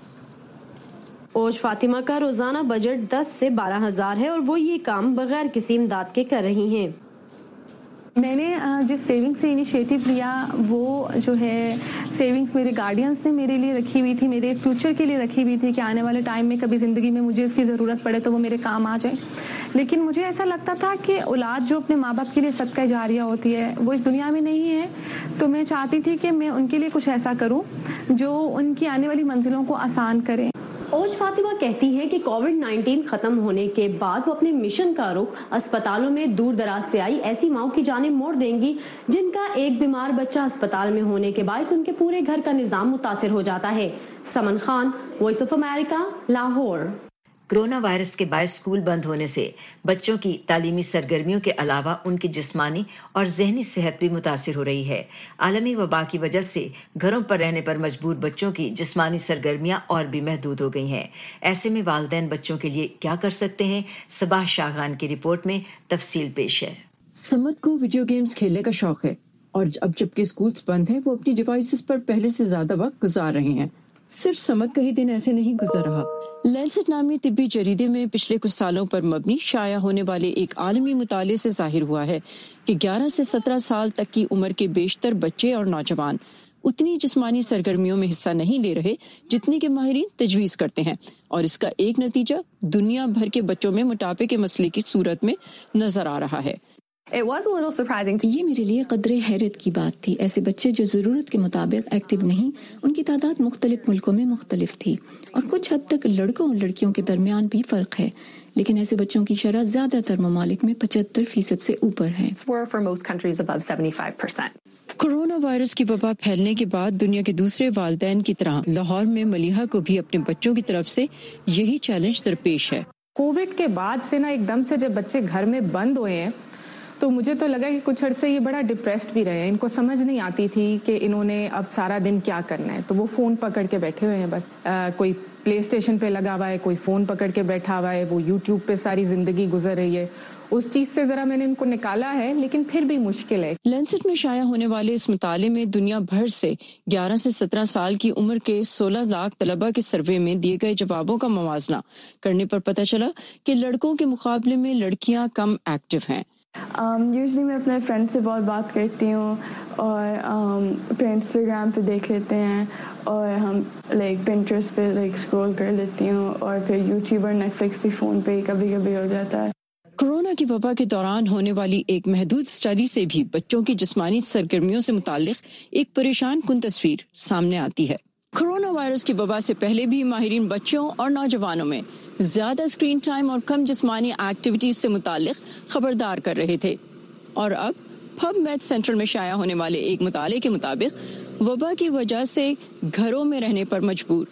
اوج فاطمہ کا روزانہ بجٹ 10 سے 12 ہزار ہے، اور وہ یہ کام بغیر کسی امداد کے کر رہی ہیں۔ میں نے جس سیونگ سے انیشیٹو لیا وہ جو ہے سیونگز میرے گارڈینز نے میرے لیے رکھی ہوئی تھی، میرے فیوچر کے لیے رکھی ہوئی تھی کہ آنے والے ٹائم میں کبھی زندگی میں مجھے اس کی ضرورت پڑے تو وہ میرے کام آ جائے۔ لیکن مجھے ایسا لگتا تھا کہ اولاد جو اپنے ماں باپ کے لیے صدقہ جاریہ ہوتی ہے وہ اس دنیا میں نہیں ہے، تو میں چاہتی تھی کہ میں ان کے لیے کچھ ایسا کروں جو ان کی آنے والی منزلوں کو آسان کرے۔ اوج فاطمہ کہتی ہے کہ کووڈ-19 ختم ہونے کے بعد وہ اپنے مشن کا رخ اسپتالوں میں دور دراز سے آئی ایسی ماؤں کی جانب موڑ دیں گی جن کا ایک بیمار بچہ اسپتال میں ہونے کے باعث ان کے پورے گھر کا نظام متاثر ہو جاتا ہے۔ Saman Khan, voice of America, Lahore. Corona virus کے باعث اسکول بند ہونے سے بچوں کی تعلیمی سرگرمیوں کے علاوہ ان کی جسمانی اور ذہنی صحت بھی متاثر ہو رہی ہے۔ عالمی وبا کی وجہ سے گھروں پر رہنے پر مجبور بچوں کی جسمانی سرگرمیاں اور بھی محدود ہو گئی ہیں۔ ایسے میں والدین بچوں کے لیے کیا کر سکتے ہیں؟ صباح شاہان کی رپورٹ میں تفصیل پیش ہے۔ سمت کو ویڈیو گیمز کھیلنے کا شوق ہے، اور اب جبکہ اسکولز بند ہیں وہ اپنی ڈیوائسز پر پہلے سے زیادہ وقت گزار رہے ہیں۔ صرف سمت کا ہی دن ایسے نہیں گزر رہا۔ لینسٹ نامی طبی جریدے میں پچھلے کچھ سالوں پر مبنی شائع ہونے والے ایک عالمی مطالعے سے ظاہر ہوا ہے کہ 11 سے 17 سال تک کی عمر کے بیشتر بچے اور نوجوان اتنی جسمانی سرگرمیوں میں حصہ نہیں لے رہے جتنی کہ ماہرین تجویز کرتے ہیں، اور اس کا ایک نتیجہ دنیا بھر کے بچوں میں موٹاپے کے مسئلے کی صورت میں نظر آ رہا ہے۔ یہ میرے لیے قدرے حیرت کی بات تھی۔ ایسے بچے جو ضرورت کے مطابق ایکٹیو نہیں، ان کی تعداد مختلف ملکوں میں مختلف تھی، اور کچھ حد تک لڑکوں اور لڑکیوں کے درمیان بھی فرق ہے، لیکن ایسے بچوں کی شرح زیادہ تر ممالک میں 75% سے اوپر ہے۔ کورونا وائرس کی وبا پھیلنے کے بعد دنیا کے دوسرے والدین کی طرح لاہور میں ملیحہ کو بھی اپنے بچوں کی طرف سے یہی چیلنج درپیش ہے۔ کووڈ کے بعد سے ایک دم سے جب بچے گھر میں بند ہوئے ہیں تو مجھے تو لگا کہ کچھ عرصے یہ بڑا ڈپریسڈ بھی رہے ہیں، ان کو سمجھ نہیں آتی تھی کہ انہوں نے اب سارا دن کیا کرنا ہے، تو وہ فون پکڑ کے بیٹھے ہوئے ہیں، بس کوئی پلے اسٹیشن پہ لگا ہوا ہے، کوئی فون پکڑ کے بیٹھا ہوا ہے، وہ یوٹیوب پہ ساری زندگی گزر رہی ہے۔ اس چیز سے ذرا میں نے ان کو نکالا ہے، لیکن پھر بھی مشکل ہے۔ لینسٹ میں شائع ہونے والے اس مطالعے میں دنیا بھر سے 11 سے 17 سال کی عمر کے 16 لاکھ طلبہ کے سروے میں دیے گئے جوابوں کا موازنہ کرنے پر پتہ چلا کہ لڑکوں کے مقابلے میں لڑکیاں کم ایکٹیو ہیں۔ یوزلی میں اپنے فرینڈ سے بہت بات کرتی ہوں اور پھر انسٹاگرام پہ دیکھ لیتے ہیں اور ہم پنٹریسٹ پہ اسکرول کر لیتی ہوں اور پھر یوٹیوب اور نیٹ فلکس بھی فون پہ کبھی کبھی ہو جاتا ہے۔ کورونا کی وبا کے دوران ہونے والی ایک محدود اسٹڈی سے بھی بچوں کی جسمانی سرگرمیوں سے متعلق ایک پریشان کن تصویر سامنے آتی ہے۔ کورونا وائرس کی وبا سے پہلے بھی ماہرین بچوں اور نوجوانوں میں زیادہ اسکرین ٹائم اور کم جسمانی ایکٹیویٹیز سے متعلق خبردار کر رہے تھے، اور اب پب میڈ سینٹرل میں شائع ہونے والے ایک مطالعے کے مطابق وبا کی وجہ سے گھروں میں رہنے پر مجبور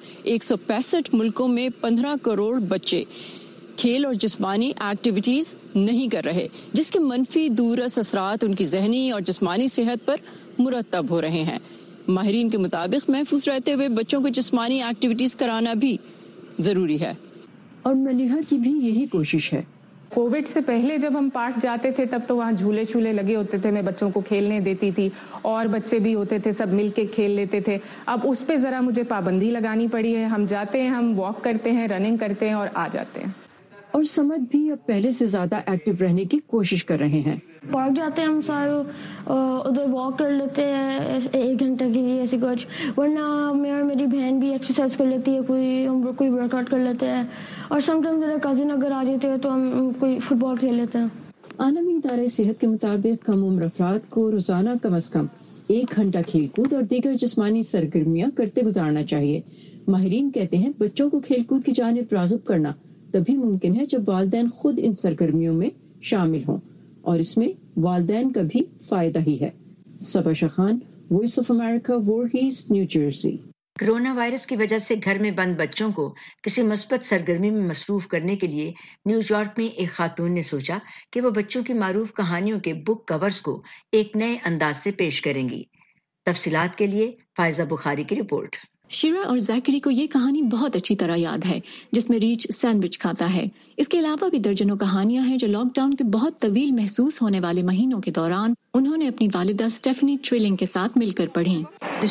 165 ملکوں میں 15 کروڑ بچے کھیل اور جسمانی ایکٹیویٹیز نہیں کر رہے، جس کے منفی دورس اثرات ان کی ذہنی اور جسمانی صحت پر مرتب ہو رہے ہیں۔ ماہرین کے مطابق محفوظ رہتے ہوئے بچوں کو جسمانی ایکٹیویٹیز کرانا بھی ضروری ہے، اور ملیحہ کی بھی یہی کوشش ہے۔ کووڈ سے پہلے جب ہم پارک جاتے تھے تب تو وہاں جھولے چھولے لگے ہوتے تھے، میں بچوں کو کھیلنے دیتی تھی اور بچے بھی ہوتے تھے، سب مل کے کھیل لیتے تھے۔ اب اس پہ ذرا مجھے پابندی لگانی پڑی ہے، ہم جاتے ہیں، ہم واک کرتے ہیں، رننگ کرتے ہیں اور آ جاتے ہیں۔ اور سمد بھی اب پہلے سے زیادہ ایکٹیو رہنے کی کوشش کر رہے ہیں۔ پارک جاتے ہیں ہم سارے، ادھر واک کر لیتے ہیں 1 گھنٹے کے لیے ایسے کچھ، ورنہ میں اور میری بہن بھی ایکسرسائز کر لیتی ہے، ہم کوئی ورک آؤٹ کر لیتے ہیں، اور سم ٹائم میرا کزن اگر آ جاتے ہیں تو ہم کوئی فٹ بال کھیل لیتے ہیں۔ عالمی ادارہ صحت کے مطابق کم عمر افراد کو روزانہ کم از کم 1 گھنٹہ کھیل کود اور دیگر جسمانی سرگرمیاں کرتے گزارنا چاہیے۔ ماہرین کہتے ہیں بچوں کو کھیل کود کی جانب راغب کرنا تبھی ممکن ہے جب والدین خود ان سرگرمیوں میں شامل ہوں، اور اس میں والدین کا بھی فائدہ ہی ہے۔ Saba Shakhan, voice of America, Voorhees, New Jersey. Corona virus کی وجہ سے گھر میں بند بچوں کو کسی مثبت سرگرمی میں مصروف کرنے کے لیے نیو یارک میں ایک خاتون نے سوچا کہ وہ بچوں کی معروف کہانیوں کے بک کورز کو ایک نئے انداز سے پیش کریں گی۔ تفصیلات کے لیے فائزہ بخاری کی رپورٹ۔ شیرا اور زیکری کو یہ کہانی بہت اچھی طرح یاد ہے جس میں ریچ سینڈوچ کھاتا ہے۔ اس کے علاوہ بھی درجنوں کہانیاں ہیں جو لاک ڈاؤن کے بہت طویل محسوس ہونے والے مہینوں کے دوران انہوں نے اپنی والدہ اسٹیفنی ٹریلنگ کے ساتھ مل کر پڑھیں۔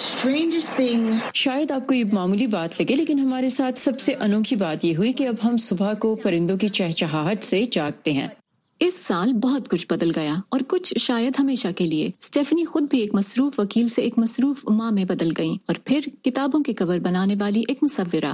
شاید آپ کو یہ معمولی بات لگے، لیکن ہمارے ساتھ سب سے انوکھی بات یہ ہوئی کہ اب ہم صبح کو پرندوں کی چہچہاہٹ سے جاگتے ہیں۔ اس سال بہت کچھ بدل گیا، اور کچھ شاید ہمیشہ کے لیے۔ اسٹیفنی خود بھی ایک مصروف وکیل سے ایک مصروف ماں میں بدل گئیں، اور پھر کتابوں کے کور بنانے والی ایک مصورہ۔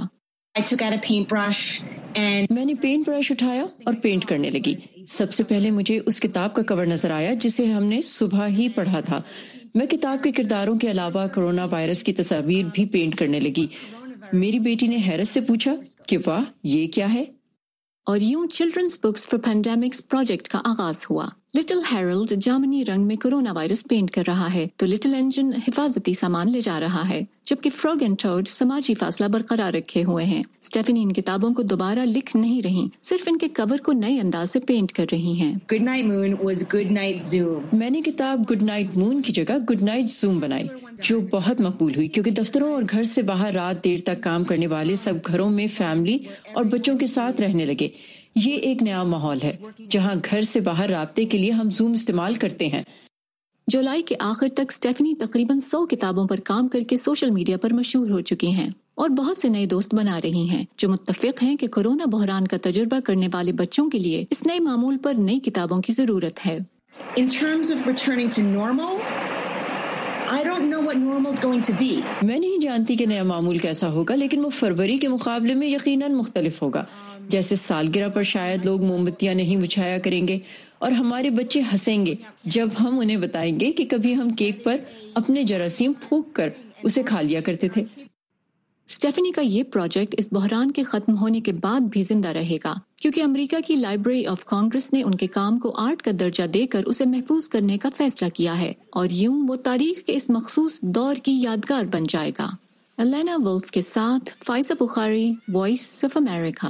میں نے پینٹ برش اٹھایا اور پینٹ کرنے لگی۔ سب سے پہلے مجھے اس کتاب کا کور نظر آیا جسے ہم نے صبح ہی پڑھا تھا۔ میں کتاب کے کرداروں کے علاوہ کورونا وائرس کی تصاویر بھی پینٹ کرنے لگی۔ میری بیٹی نے حیرت سے پوچھا کہ واہ، یہ کیا ہے؟ اور یوں children's books for pandemics project کا آغاز ہوا۔ لٹل ہیرلڈ جامنی رنگ میں کورونا وائرس پینٹ کر رہا ہے تو لٹل انجن حفاظتی سامان لے جا رہا ہے، جبکہ فراگ اینڈ ٹوڈ سماجی فاصلہ برقرار رکھے ہوئے ہیں۔ اسٹیفنی ان کتابوں کو دوبارہ لکھ نہیں رہی، صرف ان کے کور کو نئے انداز سے پینٹ کر رہی ہیں۔ Good night moon was good night zoom. میں نے کتاب گڈ نائٹ مون کی جگہ گڈ نائٹ زوم بنائی، جو بہت مقبول ہوئی کیونکہ دفتروں اور گھر سے باہر رات دیر تک کام کرنے والے سب گھروں میں فیملی اور بچوں کے ساتھ رہنے لگے۔ یہ ایک نیا ماحول ہے جہاں گھر سے باہر رابطے کے لیے ہم زوم استعمال کرتے ہیں۔ جولائی کے آخر تک اسٹیفنی تقریباً 100 کتابوں پر کام کر کے سوشل میڈیا پر مشہور ہو چکی ہیں اور بہت سے نئے دوست بنا رہی ہیں جو متفق ہیں کہ کورونا بحران کا تجربہ کرنے والے بچوں کے لیے اس نئے معمول پر نئی کتابوں کی ضرورت ہے۔ In terms of returning to normal, I don't know what normal is going to be. میں نہیں جانتی کہ نیا معمول کیسا ہوگا، لیکن وہ فروری کے مقابلے میں یقیناً مختلف ہوگا۔ جیسے سالگرہ پر شاید لوگ موم بتیاں نہیں بجھایا کریں گے، اور ہمارے بچے ہنسیں گے جب ہم انہیں بتائیں گے کہ کبھی ہم کیک پر اپنے جراثیم پھونک کر اسے کھا لیا کرتے تھے۔ اسٹیفنی کا یہ پروجیکٹ اس بحران کے ختم ہونے کے بعد بھی زندہ رہے گا، کیونکہ امریکہ کی لائبریری آف کانگریس نے ان کے کام کو آرٹ کا درجہ دے کر اسے محفوظ کرنے کا فیصلہ کیا ہے، اور یوں وہ تاریخ کے اس مخصوص دور کی یادگار بن جائے گا۔ الینا ولف کے ساتھ Faiza Bukhari, voice of America.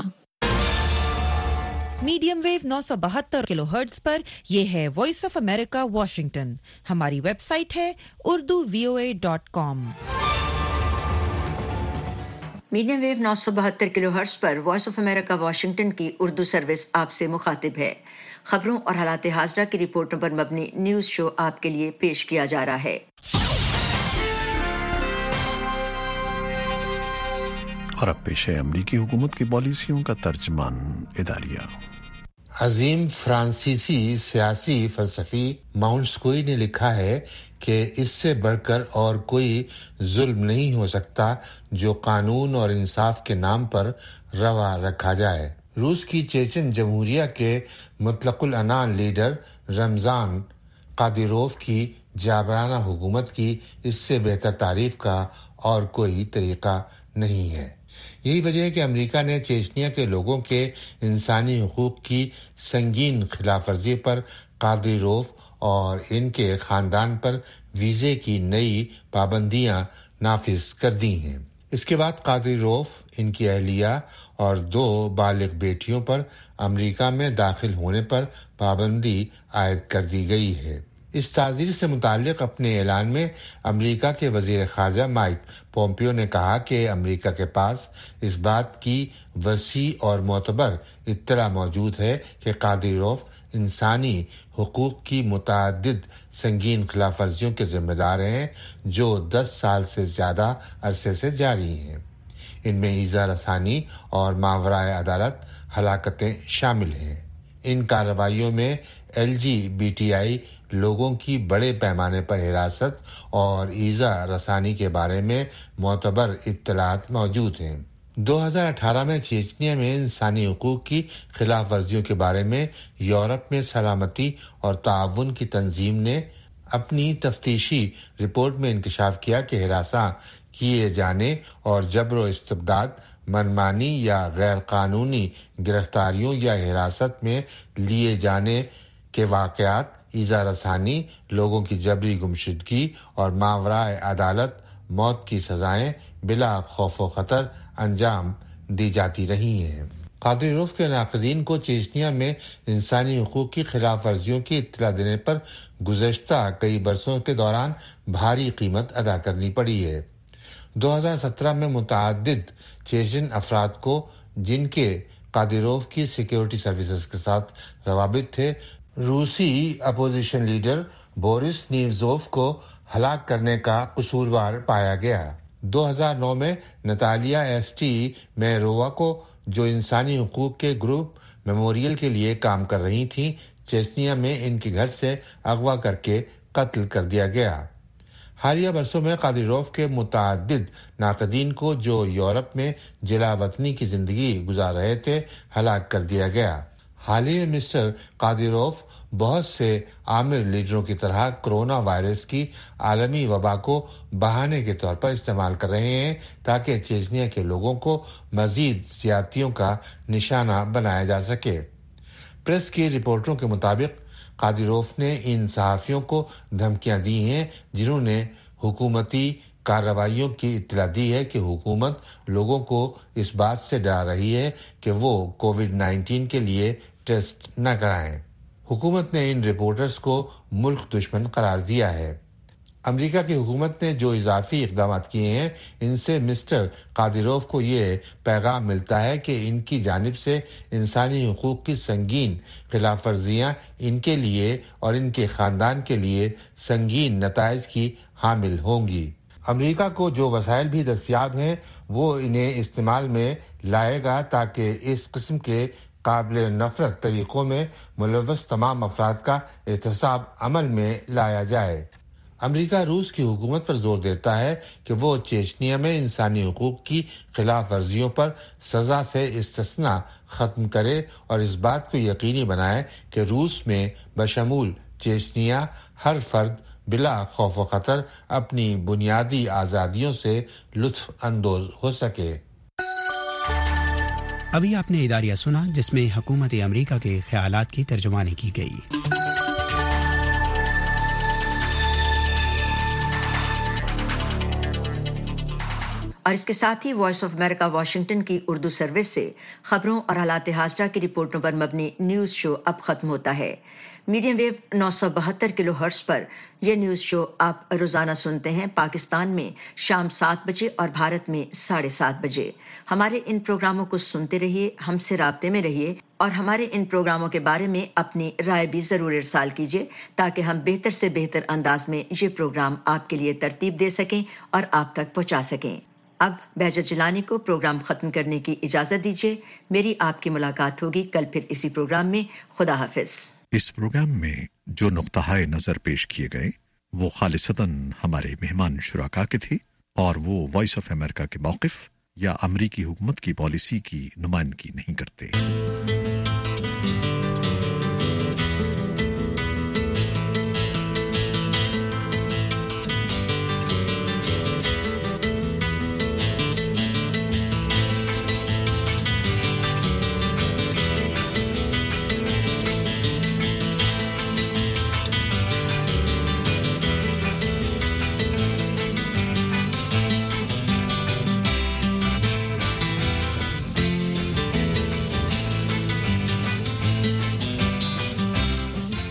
Medium wave 972 kilohertz پر یہ ہے وائس آف امریکہ واشنگٹن۔ ہماری ویب سائٹ ہے urduvoa.com۔ Medium wave 972 kilohertz پر وائس آف امریکہ واشنگٹن کی اردو سروس آپ سے مخاطب ہے۔ خبروں اور حالات حاضرہ کی رپورٹوں پر مبنی نیوز شو آپ کے لیے پیش کیا جا رہا ہے۔ اور اب پیش ہے امریکی حکومت کی پالیسیوں کا ترجمان اداریہ۔ عظیم فرانسیسی سیاسی فلسفی مونٹسکوئی نے لکھا ہے کہ اس سے بڑھ کر اور کوئی ظلم نہیں ہو سکتا جو قانون اور انصاف کے نام پر روا رکھا جائے۔ روس کی چیچن جمہوریہ کے مطلق العنان لیڈر رمضان قادیروف کی جابرانہ حکومت کی اس سے بہتر تعریف کا اور کوئی طریقہ نہیں ہے۔ یہی وجہ ہے کہ امریکہ نے چیچنیا کے لوگوں کے انسانی حقوق کی سنگین خلاف ورزی پر قادیروف اور ان کے خاندان پر ویزے کی نئی پابندیاں نافذ کر دی ہیں۔ اس کے بعد قادیروف، ان کی اہلیہ اور 2 بالغ بیٹیوں پر امریکہ میں داخل ہونے پر پابندی عائد کر دی گئی ہے۔ اس تعزیر سے متعلق اپنے اعلان میں امریکہ کے وزیر خارجہ مائک پومپیو نے کہا کہ امریکہ کے پاس اس بات کی وسیع اور معتبر اطلاع موجود ہے کہ قادیروف انسانی حقوق کی متعدد سنگین خلاف ورزیوں کے ذمہ دار ہیں جو 10 سال سے زیادہ عرصے سے جاری ہیں۔ ان میں ایذا رسانی اور ماورائے عدالت ہلاکتیں شامل ہیں۔ ان کارروائیوں میں LGBTI لوگوں کی بڑے پیمانے پر حراست اور ایذا رسانی کے بارے میں معتبر اطلاعات موجود ہیں۔ 2018 میں چیچنیا میں انسانی حقوق کی خلاف ورزیوں کے بارے میں یورپ میں سلامتی اور تعاون کی تنظیم نے اپنی تفتیشی رپورٹ میں انکشاف کیا کہ ہراساں کیے جانے اور جبر و استبداد، منمانی یا غیر قانونی گرفتاریوں یا حراست میں لیے جانے کے واقعات، ایذا رسانی، لوگوں کی جبری گمشدگی اور ماورائے عدالت موت کی سزائیں بلا خوف و خطر انجام دی جاتی رہی ہیں۔ قادیروف کے ناقدین کو چیچنیا میں انسانی حقوق کی خلاف ورزیوں کی اطلاع دینے پر گزشتہ کئی برسوں کے دوران بھاری قیمت ادا کرنی پڑی ہے۔ 2017 میں متعدد چیچن افراد کو، جن کے قادیروف کی سیکیورٹی سروسز کے ساتھ روابط تھے، روسی اپوزیشن لیڈر بورس نیمزوف کو ہلاک کرنے کا قصوروار پایا گیا۔ 2009 میں نتالیا ایسٹی میروا کو، جو انسانی حقوق کے گروپ میموریل کے لیے کام کر رہی تھیں، چیچنیا میں ان کے گھر سے اغوا کر کے قتل کر دیا گیا۔ حالیہ برسوں میں قادیروف کے متعدد ناقدین کو، جو یورپ میں جلا وطنی کی زندگی گزار رہے تھے، ہلاک کر دیا گیا۔ حال ہی میں مسٹر قادیروف بہت سے عامر لیڈروں کی طرح کرونا وائرس کی عالمی وبا کو بہانے کے طور پر استعمال کر رہے ہیں تاکہ چیچنیا کے لوگوں کو مزید زیادتیوں کا نشانہ بنایا جا سکے۔ پریس کی رپورٹوں کے مطابق قادیروف نے ان صحافیوں کو دھمکیاں دی ہیں جنہوں نے حکومتی کارروائیوں کی اطلاع دی ہے کہ حکومت لوگوں کو اس بات سے ڈرا رہی ہے کہ وہ کووڈ-19 کے لیے ٹیسٹ نہ کرائیں۔ حکومت نے ان رپورٹرز کو ملک دشمن قرار دیا ہے۔ امریکہ کی حکومت نے جو اضافی اقدامات کیے ہیں، ان سے مسٹر قادیروف کو یہ پیغام ملتا ہے کہ ان کی جانب سے انسانی حقوق کی سنگین خلاف ورزیاں ان کے لیے اور ان کے خاندان کے لیے سنگین نتائج کی حامل ہوں گی۔ امریکہ کو جو وسائل بھی دستیاب ہیں وہ انہیں استعمال میں لائے گا تاکہ اس قسم کے قابل نفرت طریقوں میں ملوث تمام افراد کا احتساب عمل میں لایا جائے۔ امریکہ روس کی حکومت پر زور دیتا ہے کہ وہ چیچنیا میں انسانی حقوق کی خلاف ورزیوں پر سزا سے استثناء ختم کرے اور اس بات کو یقینی بنائے کہ روس میں بشمول چیچنیا ہر فرد بلا خوف و خطر اپنی بنیادی آزادیوں سے لطف اندوز ہو سکے۔ ابھی آپ نے اداریہ سنا جس میں حکومت امریکہ کے خیالات کی ترجمانی کی گئی. اور اس کے ساتھ ہی وائس آف امریکہ واشنگٹن کی اردو سروس سے خبروں اور حالات حاضرہ کی رپورٹوں پر مبنی نیوز شو اب ختم ہوتا ہے. میڈیم ویو 972 کلو ہرٹز پر یہ نیوز شو آپ روزانہ سنتے ہیں پاکستان میں شام 7 بجے اور بھارت میں 7:30 بجے. ہمارے ان پروگراموں کو سنتے رہیے، ہم سے رابطے میں رہیے اور ہمارے ان پروگراموں کے بارے میں اپنی رائے بھی ضرور ارسال کیجیے تاکہ ہم بہتر سے بہتر انداز میں یہ پروگرام آپ کے لیے ترتیب دے سکیں اور آپ تک پہنچا سکیں. اب بہجت جیلانی کو پروگرام ختم کرنے کی اجازت دیجیے. میری آپ کی ملاقات ہوگی کل پھر اسی پروگرام میں. خدا حافظ. اس پروگرام میں جو نقطہ نظر پیش کیے گئے وہ خالصتاً ہمارے مہمان شرکا کے تھے اور وہ وائس آف امریکہ کے موقف یا امریکی حکومت کی پالیسی کی نمائندگی نہیں کرتے.